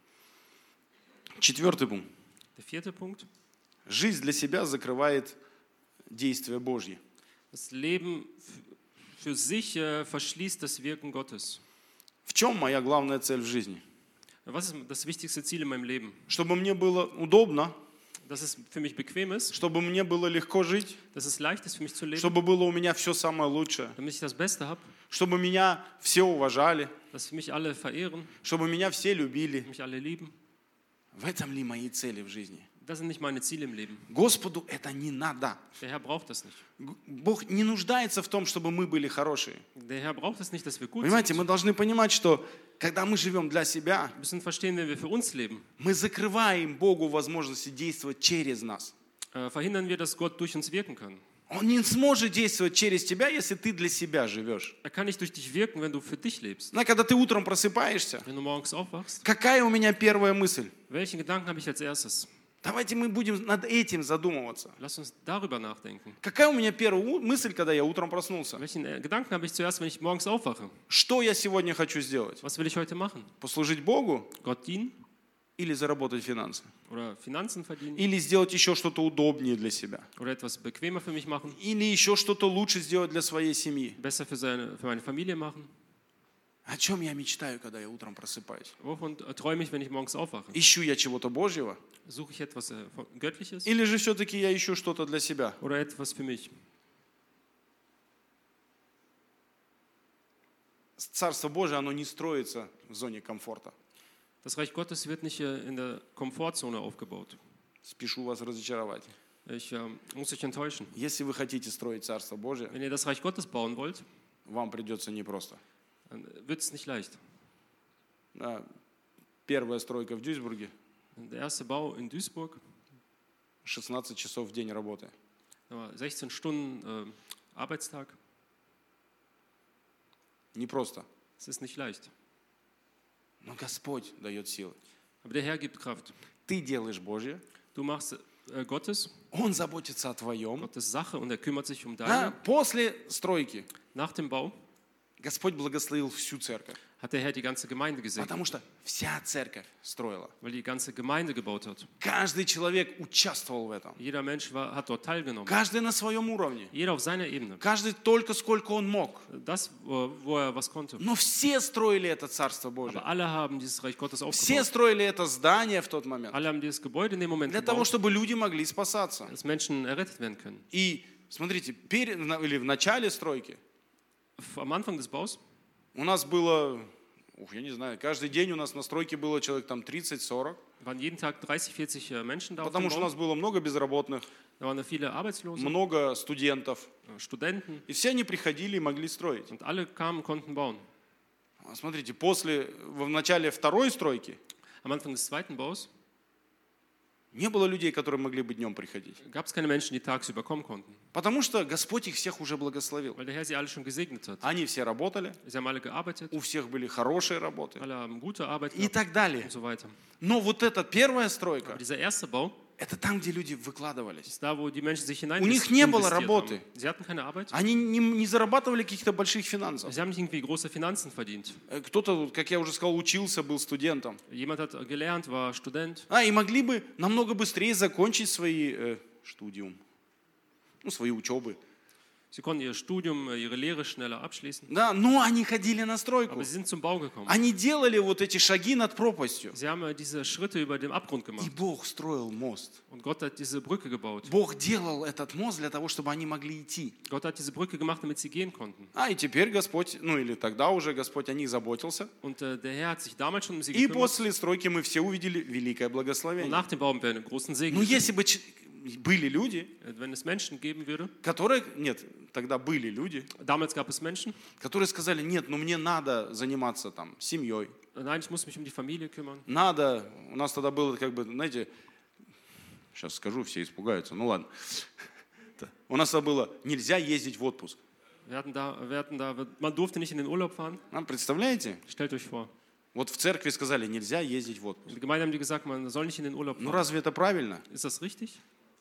Четвертый пункт. Der vierte Punkt. Жизнь для себя закрывает действия Божьи. Das Leben f- für sich äh, verschließt das Wirken Gottes. В чем моя главная цель в жизни? Was ist das wichtigste Ziel in meinem Leben? Чтобы мне было удобно, Dass es für mich bequem ist, чтобы мне было легко жить, dass es leicht ist für mich zu leben, чтобы было у меня все самое лучшее, damit ich das Beste habe, чтобы меня все уважали, dass mich alle verehren, чтобы меня все любили. mich alle lieben. В этом ли мои цели в жизни? Das sind nicht meine Ziele im Leben. Господу это не надо. Der Herr braucht das nicht. Г- Бог не нуждается в том, чтобы мы были хорошие. Der Herr braucht es nicht, dass wir gut Понимаете, sind. мы должны понимать, что когда мы живем для себя, Wir müssen verstehen, wenn wir für uns leben, мы закрываем Богу возможности действовать через нас. äh, verhindern wir, dass Gott durch uns wirken kann. Он не сможет действовать через тебя, если ты для себя живешь. Er kann nicht durch dich wirken, wenn du für dich lebst. Знаешь, когда ты утром просыпаешься, Wenn du morgens aufwachst, какая у меня первая мысль? welchen Gedanken habe ich als erstes? Давайте мы будем над этим задумываться. Lass uns darüber nachdenken. Какая у меня первая у- мысль, когда я утром проснулся? Welchen äh, Gedanken habe ich zuerst, wenn ich morgens aufwache? Что я сегодня хочу сделать? Was will ich heute machen? Послужить Богу Gott dienen или заработать финансы? oder Finanzen verdienen Или сделать еще что-то удобнее для себя? oder etwas bequemer für mich machen, Или еще что-то лучше сделать для своей семьи? besser für, seine, für meine Familie machen? О чем я мечтаю, когда я утром просыпаюсь? Wovon äh, träume ich, wenn ich morgens aufwache? Ищу я чего-то Божьего? Suche ich etwas äh, von- Göttliches Или же все-таки я ищу что-то для себя? oder etwas für mich? Царство Божие, оно не строится в зоне комфорта. Das Reich Gottes wird nicht äh, in der Komfortzone aufgebaut. Спешу вас разочаровать. Ich äh, muss euch enttäuschen. Если вы хотите строить Царство Божие, Wenn ihr das Reich Gottes bauen wollt, вам придется непросто. dann wird es nicht leicht. Да, первая стройка в Дюйсбурге, Der erste Bau in Duisburg, шестнадцать часов в день работы. da war sechzehn Stunden äh, Arbeitstag. Непросто. Es ist nicht leicht. Но Господь дает силы. Aber der Herr gibt Kraft. Ты делаешь Божье, Du machst äh, Gottes, Он заботится о твоем. Gottes Sache und er kümmert sich um Да, deine. после стройки Nach dem Bau Господь благословил всю церковь, hat der Herr die ganze Gemeinde gesegnet, потому что вся церковь строила. weil die ganze Gemeinde gebaut hat. Каждый человек участвовал в этом. Jeder Mensch war, hat dort teilgenommen. Каждый на своем уровне. Jeder auf seiner Ebene. Каждый только сколько он мог. Das, wo, wo er was konnte. Но все строили это Царство Божие. Aber alle haben dieses Reich Gottes Все aufgebaut. строили это здание в тот момент. Alle haben dieses Gebäude in dem Moment Для того, gebaut, чтобы люди могли спасаться. dass Menschen errettet werden können. И смотрите, перед, или в начале стройки Am Anfang des Baus у нас было ух, я не знаю, каждый день у нас на стройке было человек там тридцать-сорок. Waren jeden Tag dreißig, vierzig äh, Menschen da auf dem Потому что у Bau. нас было много безработных, Da waren da viele Arbeitslose, много студентов. äh, Studenten И все они приходили и могли строить. und alle kamen und konnten bauen. А смотрите, после, в начале второй стройки Am Anfang des zweiten Baus не было людей, которые могли бы днем приходить. gab es keine Menschen, die tagsüber kommen konnten, Потому что Господь их всех уже благословил. weil der Herr sie alle schon gesegnet hat. Они все работали, Sie haben alle gearbeitet, у всех были хорошие работы alle haben gute Arbeit и gehabt так далее. und so weiter. Но вот эта первая стройка, Aber dieser erste Bau это там, где люди выкладывались. ist da, wo die Menschen sich У них не было hinein работы. haben. Sie hatten keine Arbeit. Они не, не зарабатывали каких-то больших финансов. Sie haben nicht irgendwie große Finanzen verdient. Э, Кто-то, как я уже сказал, учился, был студентом. Jemand hat gelernt, war Student. А, и могли бы намного быстрее закончить свои э, студиум, ну, свои учебы. Sie konnten ihr Studium, ihre Lehre schneller abschließen. Да, но они ходили на стройку. Aber sie sind zum Bau gekommen. Они делали вот эти шаги над пропастью. Sie haben äh, diese Schritte über dem Abgrund И gemacht. Бог строил мост. Und Gott hat diese Brücke gebaut. Бог делал этот мост для того, чтобы они могли идти. Gott hat diese Brücke gemacht, damit sie gehen konnten. А, и теперь Господь, ну или тогда уже Господь о них заботился. Und äh, der Herr hat sich damals schon um sie И gekümmert. после стройки мы все увидели великое Und благословение. nach dem Bau haben wir einen großen Segen Но gesehen. если бы ч- были люди, Äh, Wenn es Menschen geben würde, которые, нет, тогда были люди, damals gab es Menschen, которые сказали, нет, ну мне надо заниматься там семьей. nein, ich muss mich um die Familie kümmern. Надо, у нас тогда было как бы, знаете, сейчас скажу, все испугаются, ну ладно. У нас тогда было, нельзя ездить в отпуск. Wir hatten da, wir hatten da, man durfte nicht in den Urlaub fahren. А, представляете? Stellt euch vor. Вот в церкви сказали, нельзя ездить в In отпуск. der Gemeinde haben die gesagt, man soll nicht in den Urlaub Ну fahren. разве это правильно? Ist das richtig?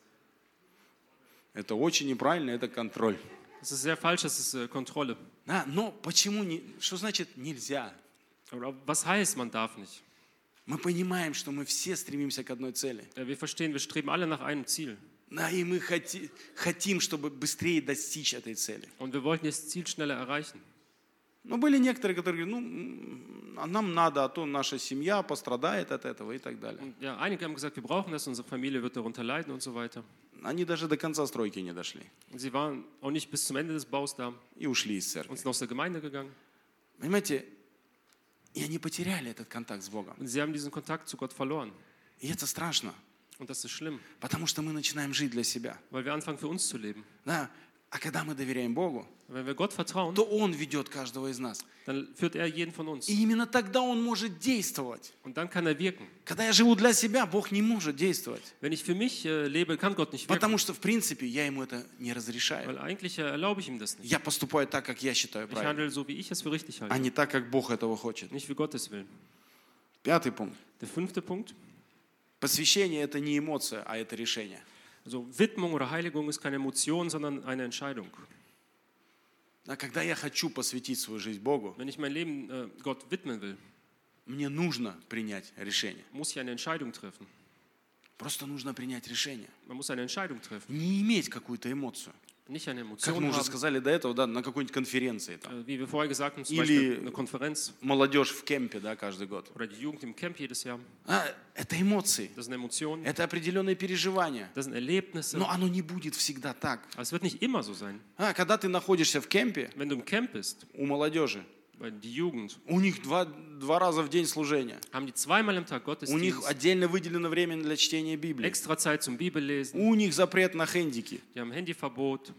Это очень неправильно, это контроль. Das ist sehr falsch, das ist äh, Kontrolle. Да, но почему не, что значит нельзя? Oder was heißt, man darf nicht? Мы понимаем, что мы все стремимся к одной цели. Ja, wir verstehen, wir streben alle nach einem Ziel. Да, и мы хоти, хотим, чтобы быстрее достичь этой цели. Und wir wollten das Ziel schneller erreichen. Но были некоторые, которые говорят, ну, а нам надо, а то наша семья пострадает от этого и так далее. Und ja, einige haben gesagt, wir brauchen das, unsere Familie wird darunter leiden und so weiter. Они даже до конца стройки не дошли Und sie waren auch nicht bis zum Ende des Baus da и ушли из церкви. und sind aus der Gemeinde gegangen. Понимаете, и они потеряли этот контакт с Богом. Und sie haben diesen Kontakt zu Gott verloren. И это страшно, Und das ist schlimm, потому что мы начинаем жить для себя. weil wir anfangen, für uns zu leben. Да? А когда мы доверяем Богу, Wenn wir Gott vertrauen, то Он ведет каждого из нас. dann führt er jeden von uns. И именно тогда Он может действовать. Und dann kann er wirken. Когда я живу для себя, Бог не может действовать. Wenn ich für mich äh, lebe, kann Gott nicht wirken. Потому что, в принципе, я Ему это не разрешаю. Weil eigentlich äh, erlaube ich ihm das nicht. Я поступаю так, как я считаю Ich правильно, handle so, wie ich es für richtig а halte. не так, как Бог этого хочет. Nicht wie Gott es will. Пятый пунkt. Der fünfte Punkt. Посвящение – это не эмоция, а это решение. Also Widmung oder Heiligung ist keine Emotion, sondern eine Entscheidung. А когда я хочу посвятить свою жизнь Богу, Wenn ich mein Leben äh, Gott widmen will, мне нужно принять решение. muss ich eine Entscheidung treffen. Просто нужно принять решение. Man muss eine Entscheidung treffen. Не иметь какую-то эмоцию. Nicht eine Как Emotion мы уже haben, сказали до этого, да, на какой-нибудь конференции. Там. äh, wie wir vorher gesagt haben, zum Или- Beispiel eine Konferenz Молодежь в кемпе, да, каждый год. oder die Jugend im Camp jedes Jahr. А, это эмоции, Das sind Emotionen, это определенные переживания. das sind Erlebnisse. Но оно не будет всегда так. Aber es wird nicht immer so sein. А, когда ты находишься в кемпе Wenn du im Camp bist, у молодежи, weil die Jugend, у них два, два раза в день служения. haben die zweimal am Tag У них Gottesdienst, отдельно выделено время для чтения Библии. extra Zeit zum Bibellesen, У них запрет на хендики. die haben Handyverbot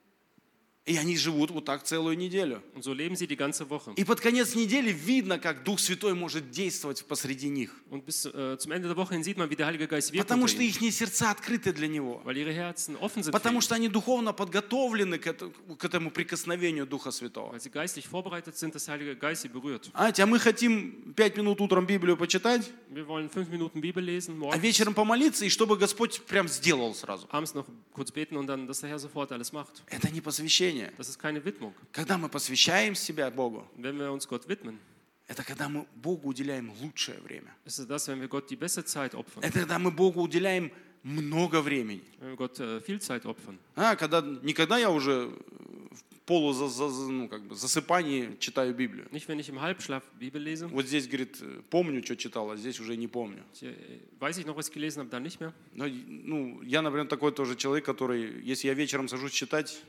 И они живут вот так целую неделю. und so leben sie die ganze Woche. И под конец недели видно, как Дух Святой может действовать посреди них. Und bis äh, zum Ende der Woche hin sieht man, wie der Heilige Geist wirkt Потому unter что ihnen, их сердца открыты для Него. weil ihre Herzen offen sind für Потому ihn, что они духовно подготовлены к этому, к этому прикосновению Духа Святого. weil sie geistlich vorbereitet sind, dass der Heilige Geist sie berührt. Знаете, а мы хотим пять минут утром Библию почитать, Wir wollen fünf Minuten Bibel lesen, а morgens, вечером помолиться, и чтобы Господь прям сделал сразу. abends noch kurz beten und dann, dass der Herr sofort alles macht. Это не посвящение. Das ist keine Widmung. Когда мы посвящаем себя Богу, Und wenn wir uns Gott widmen, это когда мы Богу уделяем лучшее время. ist es das, wenn wir Gott die beste Zeit opfern, Это когда мы Богу уделяем много времени. wenn wir Gott äh, viel Zeit opfern. А, когда, не когда я уже в полу за, за- за- ну, как бы засыпании читаю Библию. Nicht, wenn ich im Halbschlaf Bibel lese. Вот здесь, говорит, помню, что читал, а здесь уже не помню. Ich, äh, weiß ich noch, was ich gelesen habe, dann nicht mehr. Но, ну, я, например, такой тоже человек, который, если я вечером сажусь читать,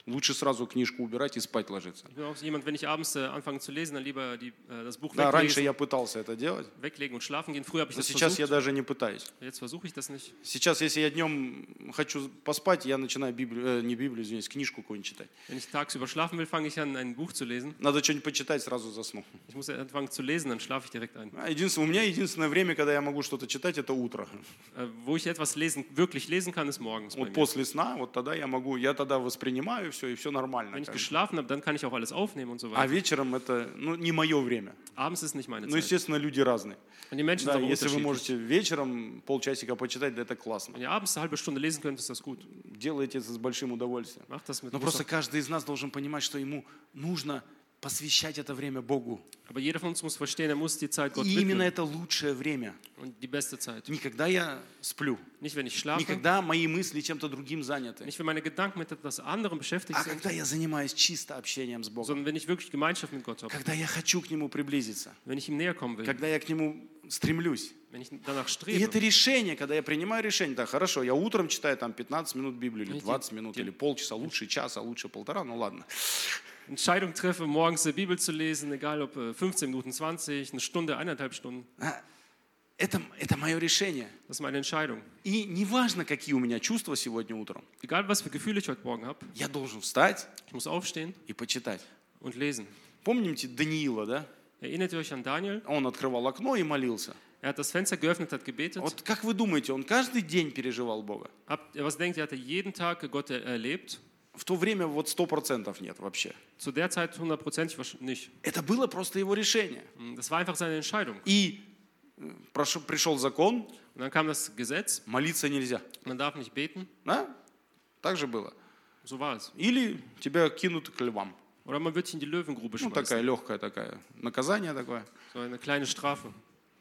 Лучше сразу книжку убирать и спать ложиться. Ich bin auch jemand, wenn ich abends äh, anfange zu lesen, dann lieber die, äh, das Buch Да, раньше weglegen, я пытался это делать, weglegen und schlafen gehen. Früher habe ich но das сейчас я versucht. даже не пытаюсь. Jetzt versuche ich das nicht. Сейчас, если я днем хочу поспать, я начинаю Библию, э, не Библию, извиняюсь, книжку какую-нибудь читать. Wenn ich tagsüber schlafen will, fange ich an, ein Buch zu lesen. Надо что-нибудь почитать, сразу засну. Ich muss anfangen zu lesen, dann schlafe ich direkt ein. А единственное, у меня единственное время, когда я могу что-то читать, это утро. Äh, wo ich etwas lesen, wirklich lesen kann, ist morgens bei Вот mir. после сна, вот тогда я могу, я тогда воспринимаю все, и все нормально. Wenn ich как бы. geschlafen habe, dann kann ich auch alles aufnehmen und so А weiter. вечером это, ну, не мое время. Abends ist nicht meine Ну, Zeit. естественно, люди разные. Und die Menschen Да, sind aber если вы unterschiedlich. можете вечером полчасика почитать, да, это классно. Wenn ihr abends eine halbe Stunde lesen könnt, ist das gut. Делайте это с большим удовольствием. Macht das mit Но großer- просто каждый из нас должен понимать, что ему нужно посвящать это время Богу. Aber jeder von uns muss verstehen, er muss die Zeit Gott И именно widmen. это лучшее время. Und die beste Zeit. Не когда я сплю, Nicht, wenn ich schlafe, не когда мои мысли чем-то другим заняты, nicht, wenn meine Gedanken mit etwas anderem beschäftigt а sind, когда я занимаюсь чисто общением с Богом. sondern wenn ich wirklich Gemeinschaft mit Gott habe, Когда я хочу к Нему приблизиться. wenn ich ihm näher kommen will, Когда я к Нему стремлюсь. wenn ich danach И strebe. это решение, когда я принимаю решение, да, хорошо, я утром читаю там пятнадцать минут Библию, или двадцать минут, или полчаса, лучше час, а лучше полтора, ну ладно. Entscheidung treffe, morgens die Bibel zu lesen, egal ob äh, fünfzehn Minuten, zwanzig, eine Stunde, eineinhalb Stunden. А, Это, это мое решение. Das ist meine Entscheidung. И неважно, какие у меня чувства сегодня утром, Egal, was für Gefühle ich heute Morgen habe, я должен встать ich muss aufstehen и почитать. und lesen. Помните Даниила, да? Erinnert ihr euch an Daniel? Он открывал окно и молился. Er hat das Fenster geöffnet, hat gebetet. Вот как вы думаете, он каждый день переживал Бога? Habt ihr was denkt ihr, hat er jeden Tag Gott erlebt? В то время вот сто процентов нет вообще. Zu der Zeit hundertprozentig nicht. Это было просто его решение. Das war einfach seine Entscheidung. И э, прошел- пришел закон, Und dann kam das Gesetz, молиться нельзя. man darf nicht beten. Да? Так же было. So war es. Или тебя кинут к львам. Oder man wird dich in die Löwengrube Ну, такая schmeißen. легкая такая. Наказание такое. So eine kleine Strafe.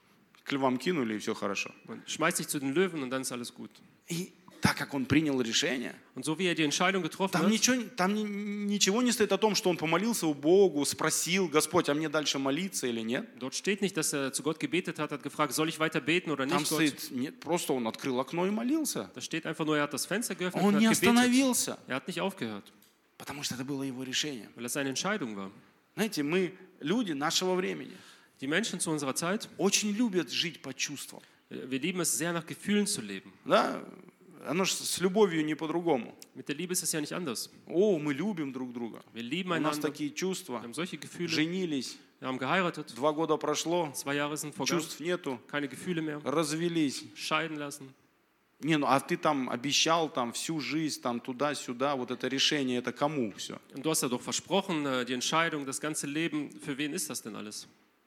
К львам кинули, и все хорошо. Man schmeißt dich zu den Löwen und dann ist alles gut. И так как он принял решение, Und so wie er die Entscheidung getroffen там, hat, ничего, там ни- ничего не стоит о том, что он помолился у Богу, спросил, Господь, а мне дальше молиться или нет? dort steht nicht, dass er zu Gott gebetet hat, hat gefragt, soll ich weiter beten oder Там nicht, Gott? стоит, нет, просто он открыл окно и молился. Da steht einfach nur, er hat das Fenster geöffnet Он und не hat gebetet. остановился, Er hat nicht aufgehört, потому что это было его решение. weil das seine Entscheidung war. Знаете, мы, люди нашего времени, Die Menschen zu unserer Zeit, очень любят жить по чувствам. wir lieben es sehr, nach Gefühlen zu leben. Да? Оно же с любовью не по-другому. Mit der Liebe ist es ja nicht anders. О, мы любим друг друга. Wir lieben У нас einander, такие чувства. wir haben solche Gefühle, Женились, wir haben geheiratet, два года прошло, zwei Jahre sind vergangen, чувств нету, keine Gefühle mehr, развелись. scheiden lassen. Не, ну а ты там обещал там всю жизнь, там туда-сюда, вот это решение, это кому все? Und du hast ja doch versprochen, äh, die Entscheidung, das ganze Leben, für wen ist das denn alles?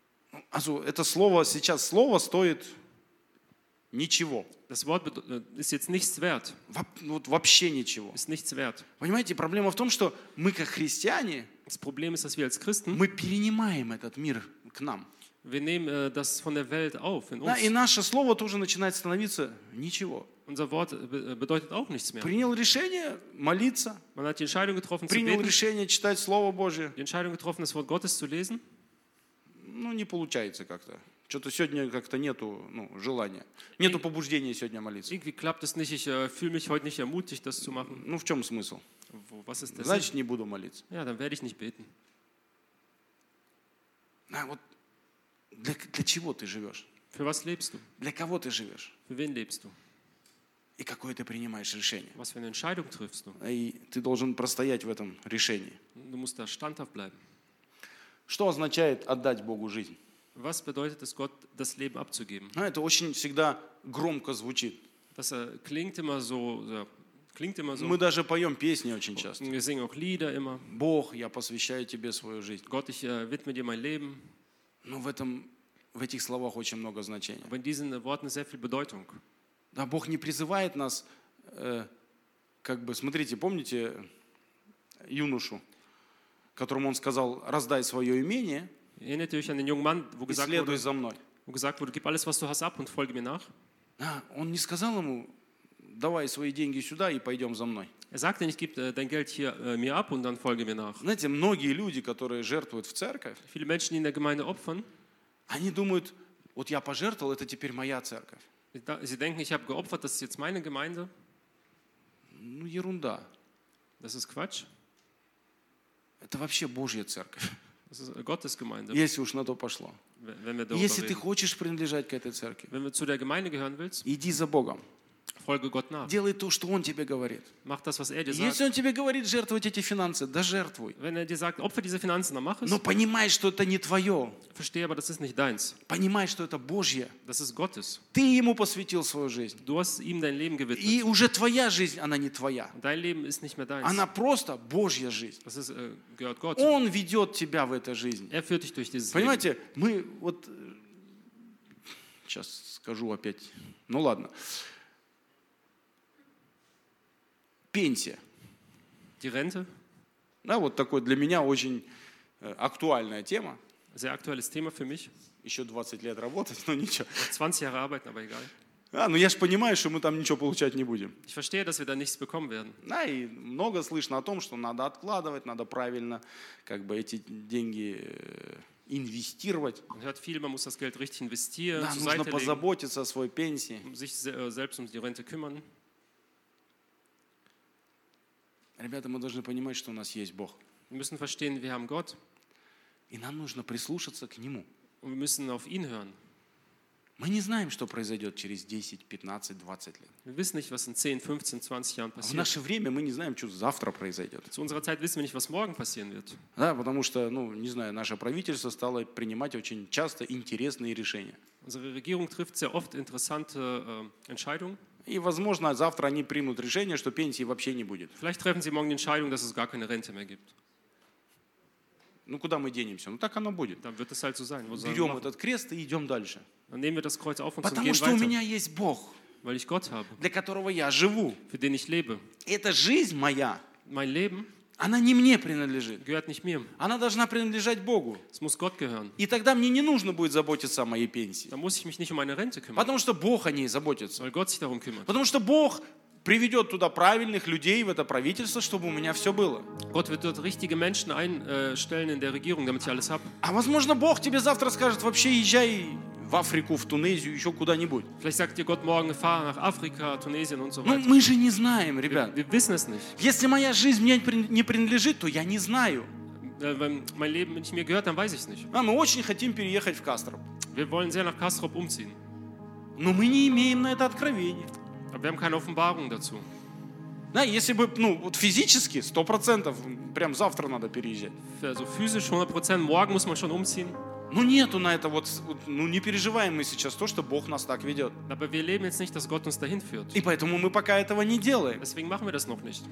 Also, это слово, сейчас слово стоит ничего. Das Wort bedeut- äh, ist jetzt nichts wert, Во- Вот вообще ничего. ist nichts wert. Понимаете, проблема в том, что мы как христиане, Das Problem ist, dass wir als Christen, мы перенимаем этот мир к нам. wir nehmen äh, das von der Welt auf in Да, и uns. наше слово тоже начинает становиться ничего. Unser Wort äh, be- bedeutet auch nichts mehr. Принял решение молиться, Man hat die Entscheidung getroffen zu принял beten, решение читать Слово Божье. die Entscheidung getroffen, das Wort Gottes zu lesen. Ну, не получается как-то. Что-то сегодня как-то нету ну, желания. Нету побуждения сегодня молиться. Irgendwie klappt es nicht, ich äh, fühle mich heute nicht ermutigt, das zu machen. Ну, в чем смысл? Wo, was ist das? Значит, не буду молиться. Ja, dann werde ich nicht beten. А вот для, для чего ты живешь? Für was lebst du? Для кого ты живешь? Für wen lebst du? И какое ты принимаешь решение? Was für eine Entscheidung triffst du? И ты должен простоять в этом решении. Du musst da standhaft bleiben. Что означает отдать Богу жизнь? Was bedeutet es, Gott das Leben abzugeben? Ну, это очень всегда громко звучит. Das äh, klingt immer so, ja, klingt immer so. Мы даже поем песни очень часто. Wir singen auch Lieder immer. Бог, я посвящаю тебе свою жизнь. Gott, ich äh, widme dir mein Leben. Но в, этом, в этих словах очень много значения. Aber in diesen Worten ist sehr viel Bedeutung. Да, Бог не призывает нас, э, как бы, смотрите, помните юношу, которому он сказал, раздай свое имение Erinnert ihr euch an den jungen Mann, wo и gesagt следуй wurde, за мной. wo gesagt wurde, gib alles, was du hast, ab und folge mir nach? Да, он не сказал ему, давай свои деньги сюда и пойдем за мной. Er sagte nicht, gib äh, dein Geld hier äh, mir ab und dann folge mir nach. Знаете, многие люди, которые жертвуют в церковь, Viele Menschen, die in der Gemeinde opfern, они думают, вот я пожертвовал, это теперь моя церковь. sie da- sie denken, ich habe geopfert, das ist jetzt meine Gemeinde. Ну, ерунда. Das ist Quatsch. это вообще Божья церковь, Das ist Gottesgemeinde, если уж на то пошло. wenn wir darüber Если ты reden. хочешь принадлежать к этой церкви, Wenn du zu der Gemeinde gehören willst, иди за Богом. folge Gott nach. Делай то, что Он тебе говорит. Mach das, was er dir sagt. Если Он тебе говорит жертвовать эти финансы, да жертвуй. Wenn er dir sagt, opfer diese Finanzen, dann mach es. Но понимай, что это не твое. Verstehe aber, das ist nicht deins. Понимай, что это Божье. Das ist Gottes. Ты Ему посвятил свою жизнь. Du hast ihm dein Leben gewidmet. И уже твоя жизнь, она не твоя. Und dein Leben ist nicht mehr deins. Она просто Божья жизнь. Das ist, äh, gehört Gott. Он ведет тебя в этой жизни. Er führt dich durch dieses Leben. Понимаете, мы вот... Сейчас скажу опять. Ну ладно. Пенсия. Die Rente, Да, вот такой для меня очень э, актуальная тема. sehr aktuelles Thema für mich. Еще двадцать лет работать, но ничего. zwanzig Jahre arbeiten, aber egal. А, ну я же понимаю, что мы там ничего получать не будем. Ich verstehe, dass wir da nichts bekommen werden. Да, и много слышно о том, что надо откладывать, надо правильно как бы эти деньги э, инвестировать. Man hört viel, man muss das Geld richtig investieren, Да, zur нужно Seite legen, позаботиться о своей пенсии. um sich se- äh, selbst um die Rente kümmern. Ребята, мы должны понимать, что у нас есть Бог. Wir müssen verstehen, wir haben Gott И нам нужно прислушаться к Нему. und wir müssen auf ihn hören. Мы не знаем, что произойдет через десять, пятнадцать, двадцать лет. Wir wissen nicht, was in zehn, fünfzehn, zwanzig Jahren В passiert. наше время мы не знаем, что завтра произойдет. Zu unserer Zeit wissen wir nicht, was morgen passieren wird. Да, потому что, ну, не знаю, наше правительство стало принимать очень часто интересные решения. Unsere Regierung trifft sehr oft interessante äh, Entscheidungen. И, возможно, завтра они примут решение, что пенсии вообще не будет. Vielleicht treffen sie morgen die Entscheidung, dass es gar keine Rente mehr gibt. Ну, куда мы денемся? Ну, так оно будет. Dann wird es halt so sein. Wo sollen wir Берем machen? этот крест и идем дальше. Dann nehmen wir das Kreuz auf uns und Потому gehen что у weiter, меня есть Бог, weil ich Gott habe, для которого я живу. für den ich lebe. Эта жизнь моя, Mein Leben она не мне принадлежит. gehört nicht mir. Она должна принадлежать Богу. Es muss Gott gehören. И тогда мне не нужно будет заботиться о моей пенсии. Da muss ich mich nicht um meine Rente kümmern, Потому что Бог о ней заботится. weil Gott sich darum kümmert. Потому что Бог приведет туда правильных людей в это правительство, чтобы у меня все было. Gott wird dort richtige Menschen einstellen in der Regierung, damit ich alles habe. А возможно, Бог тебе завтра скажет, вообще езжай в Африку, в Тунезию, еще куда-нибудь. Vielleicht sagt dir Gott morgen, fahr nach Afrika, Tunesien und so Ну, weiter. мы же не знаем, Wir, ребят. wir wissen es nicht. Если моя жизнь мне при- не принадлежит, то я не знаю. Äh, Wenn mein Leben nicht mir gehört, dann weiß ich es nicht. А мы очень хотим переехать в Кастроп. Wir wollen sehr nach Kastrop umziehen, Но мы не имеем на это откровения. aber wir haben keine Offenbarung dazu. Да, если бы, ну, вот физически, сто процентов, прям завтра надо переезжать. Also physisch hundert Prozent, morgen muss man schon umziehen. Ну, нету на это вот, вот, ну, не переживаем мы сейчас то, что Бог нас так ведет. Aber wir leben jetzt nicht, dass Gott uns dahin führt. И поэтому мы пока этого не делаем. Deswegen machen wir das noch nicht.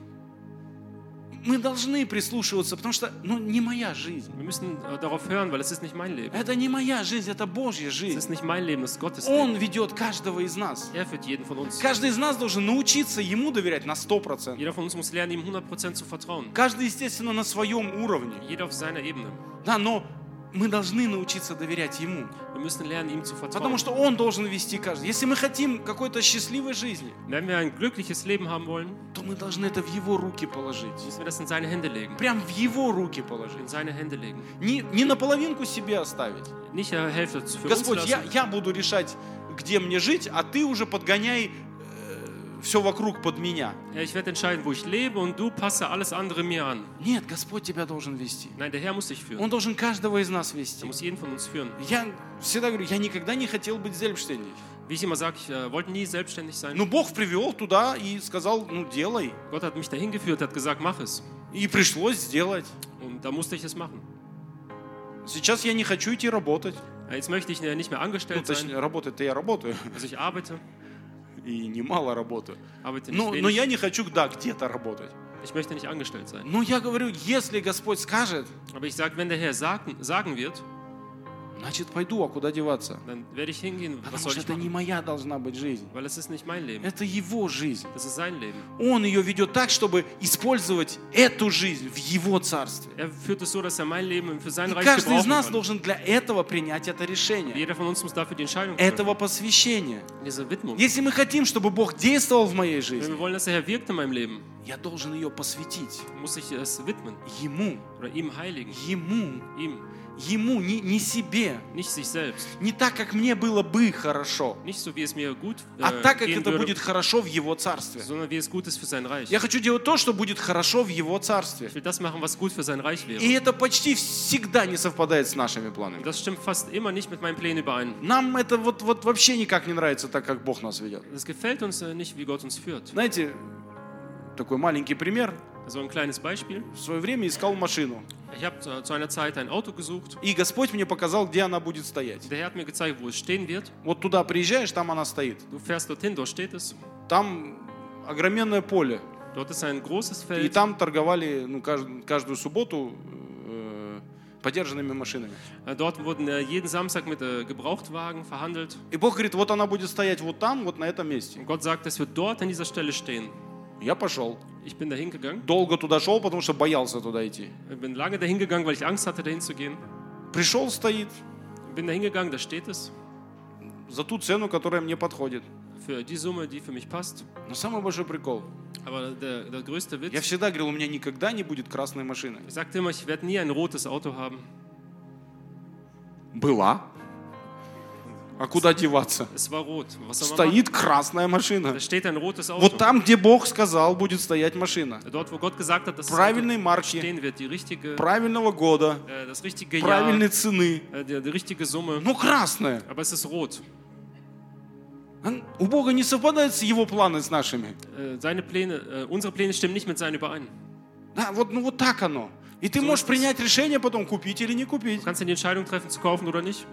Мы должны прислушиваться, потому что, ну, не моя жизнь. Wir müssen äh, darauf hören, weil es ist nicht mein Leben. Это не моя жизнь, это Божья Es жизнь. ist nicht mein Leben, es ist Gottes Он Leben. ведет каждого из нас. Er führt jeden von uns. Каждый из нас должен научиться Ему доверять на сто процентов. Jeder von uns muss lernen, ihm hundert Prozent zu vertrauen. Каждый, естественно, на своем уровне. Jeder auf seiner Ebene. Да, но мы должны научиться доверять Ему. Wir müssen lernen, ihm zu vertrauen. Потому что Он должен вести каждый. Если мы хотим какой-то счастливой жизни, Wenn wir ein glückliches Leben haben wollen, то мы должны это в Его руки положить. müssen wir das in seine Hände legen. Прям в Его руки положить. In seine Hände legen. Не, не наполовинку себе оставить. Nicht äh, Hälfte für uns Господь, я, lassen. я буду решать, где мне жить, а Ты уже подгоняй все вокруг под меня. Ja, ich werde entscheiden, wo ich lebe und du passe alles andere mir an. Нет, Господь тебя должен вести. Nein, der Herr muss dich führen. Он должен каждого из нас Er вести. muss jeden von uns führen. Я всегда говорю, я никогда не хотел быть selbstständig. Wie ich immer sage, ich äh, wollte nie selbstständig sein. Но Бог привел туда и сказал, ну делай. Gott hat mich dahin geführt, hat gesagt, mach es. И пришлось сделать. Und da musste ich es machen. Сейчас я не хочу идти работать. Ja, jetzt möchte ich äh, nicht mehr Ну, angestellt sein. точнее, работать-то я работаю. Also ich arbeite, И немало работаю. arbeite nicht Но, но wenig. я не хочу, да, где-то работать. Ich möchte nicht angestellt sein. Но я говорю, если Господь скажет, Aber ich sage, wenn der Herr sagen, sagen wird, значит пойду, а куда деваться? dann werde ich hingehen. Was Потому soll что ich это не machen? моя должна быть жизнь. Weil es ist nicht mein Leben. Это Его жизнь. Das ist sein Leben. Он ее ведет так, чтобы использовать эту жизнь в Его царстве. Er führt es so, dass er mein Leben für sein И Reich каждый из gebrauchen нас kann. должен для этого принять это решение, Jeder von uns muss dafür die Entscheidung treffen. этого посвящения. Diese Widmung. Если мы хотим, чтобы Бог действовал в моей Wenn жизни, wir wollen, dass der Herr wirkt in meinem Leben, я должен ее посвятить muss ich es widmen Ему, oder ihm heiligen. Ему. Ihm. ему, не, не себе, nicht sich selbst, не так, как мне было бы хорошо, nicht so, wie es mir gut äh, а так, как gehen это würde, будет хорошо в Его Царстве. sondern wie es gut ist für sein Reich. Я хочу делать то, что будет хорошо в Его Царстве. Ich will das machen, was gut für sein Reich И wäre. это почти всегда не совпадает с нашими планами. Und das stimmt fast immer nicht mit meinen Plänen überein. Нам это вот, вот вообще никак не нравится, так как Бог нас ведет. Es gefällt uns äh, nicht, wie Gott uns führt. Знаете, такой маленький пример. Also ein kleines Beispiel. В свое время искал машину. Ich habe äh, zu einer Zeit ein Auto gesucht. И Господь мне показал, где она будет стоять. Der Herr hat mir gezeigt, wo es stehen wird. Вот туда приезжаешь, там она стоит. Du fährst dorthin, dort steht es. Там огроменное поле. Dort ist ein großes И Feld. там торговали ну, каждую, каждую субботу э, подержанными машинами. Äh, Dort wurden äh, jeden Samstag mit äh, Gebrauchtwagen verhandelt. И Бог говорит, вот она будет стоять вот там, вот на этом месте. Und Gott sagt, es wird dort an dieser Stelle stehen. Я пошел. Ich bin dahin gegangen. Долго туда шел, потому что боялся туда идти. Ich bin lange dahin gegangen, weil ich Angst hatte, dahin zu gehen. Пришел, стоит Bin dahin gegangen, da steht es. за ту цену, которая мне подходит. Für die Summe, die für mich passt. Но самый большой прикол. Aber der, der größte Я Witz, всегда говорил, у меня никогда не будет красной машины. ich sagte immer, ich werde nie ein rotes Auto haben. Была. А куда деваться? Es war rot. Was soll man machen? Стоит красная машина. Da steht ein rotes Auto. Вот там, где Бог сказал, будет стоять машина. Dort, wo Gott gesagt hat, dass das Правильной Auto марки, stehen wird, die richtige, правильного года, äh, das richtige Jahr, правильной цены. äh, die, die richtige Summe. Ну, красная. Aber es ist rot. У Бога не совпадают с Его планы с нашими. Äh, seine Pläne, äh, unsere Pläne stimmen nicht mit seinen überein. Да, вот, ну, вот так оно. И ты So можешь ist es. принять решение потом, купить или не купить. Du kannst die Entscheidung treffen, zu kaufen oder nicht.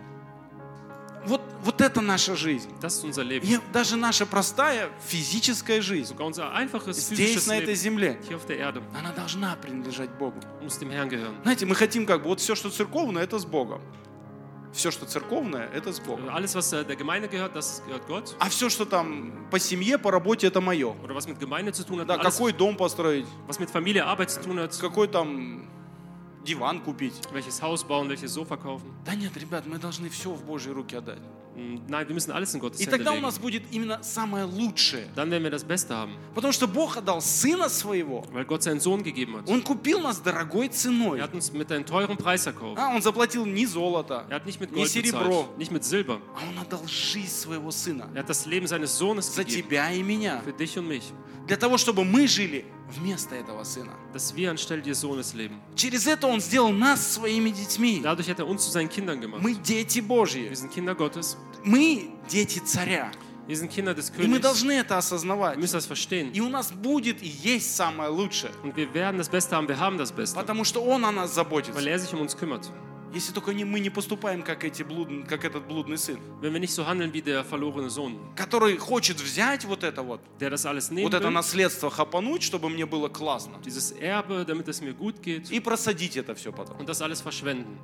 Вот, вот это наша жизнь. Das ist unser Leben. И даже наша простая физическая жизнь Sogar unser einfaches здесь, physisches на этой Leben земле, hier auf der Erde она должна принадлежать Богу. muss dem Herrn gehören. Знаете, мы хотим как бы, вот все, что церковное, это с Богом. Все, что церковное, это с Богом. Alles, was äh, der Gemeinde gehört, das gehört Gott. А все, что там по семье, по работе, это мое. Oder was mit Gemeinde zu tun hat, Да, alles, какой дом построить, was mit Familie, Arbeit zu tun hat, какой там диван купить. welches Haus bauen, welches Sofa kaufen. Да нет, ребят, мы должны все в Божьи руки отдать. Mm, Nein, wir müssen alles in Gottes И Hände тогда у legen. нас будет именно самое лучшее. Dann werden wir das Beste haben, Потому что Бог отдал Сына Своего. weil Gott seinen Sohn gegeben hat. Он купил нас дорогой Er ценой. hat uns mit einem teuren Preis erkauft. А, он заплатил не золото, Er hat nicht mit не Gold серебро, bezahlt, nicht mit Silber. а Он отдал жизнь Своего Сына. Er hat das Leben seines Sohnes За gegeben, тебя и меня. für dich und mich, Для того, чтобы мы жили вместо этого Сына. dass wir anstelle des Sohnes leben. Через это Он сделал нас своими детьми. Dadurch hat er uns zu seinen Kindern gemacht. Мы дети Божьи. Wir sind Kinder Gottes, Мы дети Царя. wir sind Kinder des И мы Königs. должны это Wir осознавать. müssen das verstehen. И у нас будет и есть самое лучшее. Und wir werden das Beste haben, wir haben das Beste, Потому что Он о нас weil заботится. er sich um uns kümmert. Если только не, мы не поступаем, как, эти блудн- как этот блудный сын, Wenn wir nicht so handeln wie der verlorene Sohn, который хочет взять вот это вот, der das alles nehmen вот это will, наследство хапануть, чтобы мне было классно, dieses Erbe, damit es mir gut geht, и просадить это все потом. und das alles verschwenden.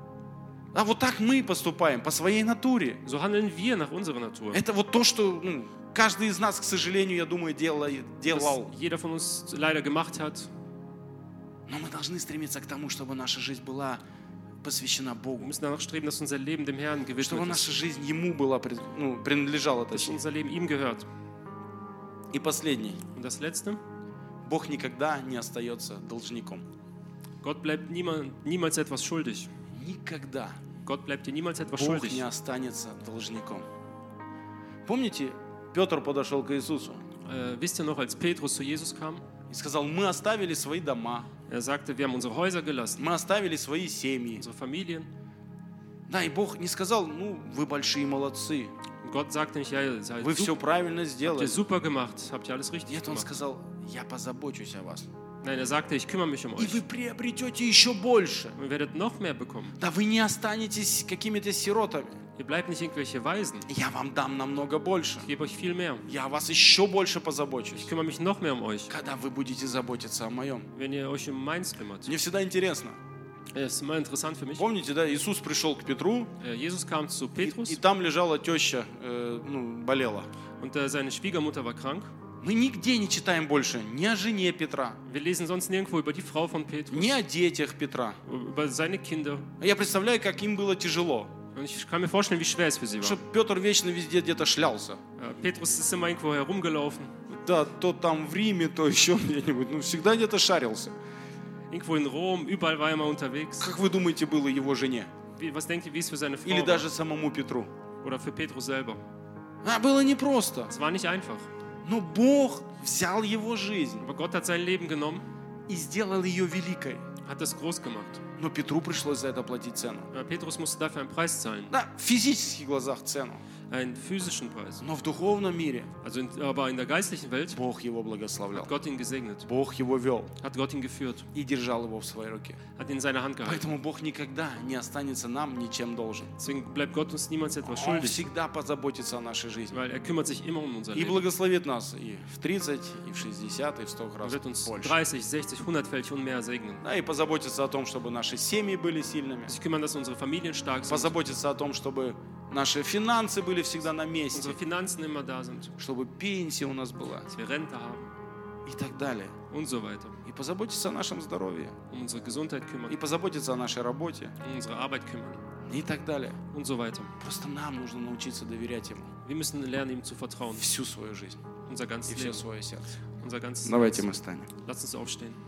А вот так мы поступаем по своей натуре. So handeln wir nach unserer Natur. Это вот то, что ну, каждый из нас, к сожалению, я думаю, делает, Das делал. jeder von uns leider gemacht hat. Но мы должны стремиться к тому, чтобы наша жизнь была посвящена Wir Богу. müssen danach streben, dass unser Leben dem Herrn gewidmet Чтобы наша ist, жизнь Ему была, пред- ну, принадлежала dass точнее. unser Leben ihm gehört. И последний. Und das Letzte, Бог никогда не остается должником. Gott bleibt niemals, niemals etwas schuldig. Никогда Gott bleibt dir niemals etwas Бог schuldig. не останется должником. Помните, Петр подошел к Иисусу Äh, wisst ihr noch, als Petrus zu Jesus kam? и сказал, мы оставили свои дома, Er sagte, wir haben unsere Häuser gelassen, мы оставили свои семьи. unsere Familien. Да, и Бог не сказал, ну, вы большие молодцы, Und Gott sagte nicht, ja, ihr seid вы все super, правильно habt ihr сделали. super gemacht, habt ihr alles richtig Нет, Он gemacht. сказал, я позабочусь о вас. Nein, er sagte, ich kümmere mich um И euch. вы приобретете еще больше. Und ihr werdet noch mehr bekommen. Да вы не останетесь какими-то сиротами. Ihr bleibt nicht irgendwelche Waisen. Я вам дам намного больше. Ich gebe euch viel mehr. Я о вас еще больше позабочусь. Ich kümmere mich noch mehr um euch, Когда вы будете заботиться о моем. wenn ihr euch um meins kümmert. Мне всегда интересно. Das ist immer interessant für mich. Помните, да, Иисус пришел к Петру, Äh, Jesus kam zu и, Petrus и там лежала теща, э, ну, болела. und äh, seine Schwiegermutter war krank. Мы нигде не читаем больше ни о жене Петра, Wir lesen sonst nirgendwo über die Frau von Petrus, ни о детях Петра. über seine Kinder. Я представляю, как им было тяжело. Und ich kann mir vorstellen, wie schwer es für sie war. Что Петр вечно везде где-то шлялся. Äh, Petrus ist immer irgendwo herumgelaufen. Да, то там в Риме, то еще где-нибудь. Ну, всегда где-то шарился. Irgendwo in Rom, überall war er mal unterwegs. Как вы думаете, было его жене? Wie, was denkt ihr, wie es für seine Frau Или war? даже самому Петру? Oder für Petrus selber? А, было непросто. Es war nicht einfach. Но Бог взял его жизнь Aber Gott hat sein Leben genommen, и сделал ее великой. hat das groß gemacht. Но Петру пришлось за это платить цену. Aber Petrus musste dafür einen Preis zahlen, Да, в физических глазах цену. einen physischen Preis. Но в духовном мире Also in, aber in der geistlichen Welt Бог его благословлял. hat Gott ihn gesegnet, Бог его вел hat Gott ihn geführt, и держал его в своей руке. hat ihn in seiner Hand gehalten. Поэтому Бог никогда не останется нам ничем должен. Deswegen bleibt Gott uns niemals etwas Он schuldig, всегда позаботится о нашей жизни. weil er kümmert sich immer um unser И Leben. благословит нас и в тридцать, и в шестьдесят, и в сто Er раз wird uns больше. dreißig, sechzig, hundertfältig und mehr segnen. Да, и позаботится о том, чтобы наши семьи были сильными. Sich kümmern, dass unsere Familien stark sind, Позаботится о том, чтобы наши финансы были всегда на месте. unsere Finanzen immer da sind, Чтобы пенсия у нас была dass wir Rente haben и так далее. und so weiter. И позаботиться о нашем здоровье. Um unsere Gesundheit kümmern, И позаботиться о нашей работе. um unsere Arbeit kümmern И так далее. und so weiter. Просто нам нужно научиться доверять Ему Wir müssen lernen, ihm zu vertrauen. всю свою жизнь Unser и ganzes все Leben, свое сердце. unser ganzes Давайте Herz. мы встанем. Lass uns aufstehen.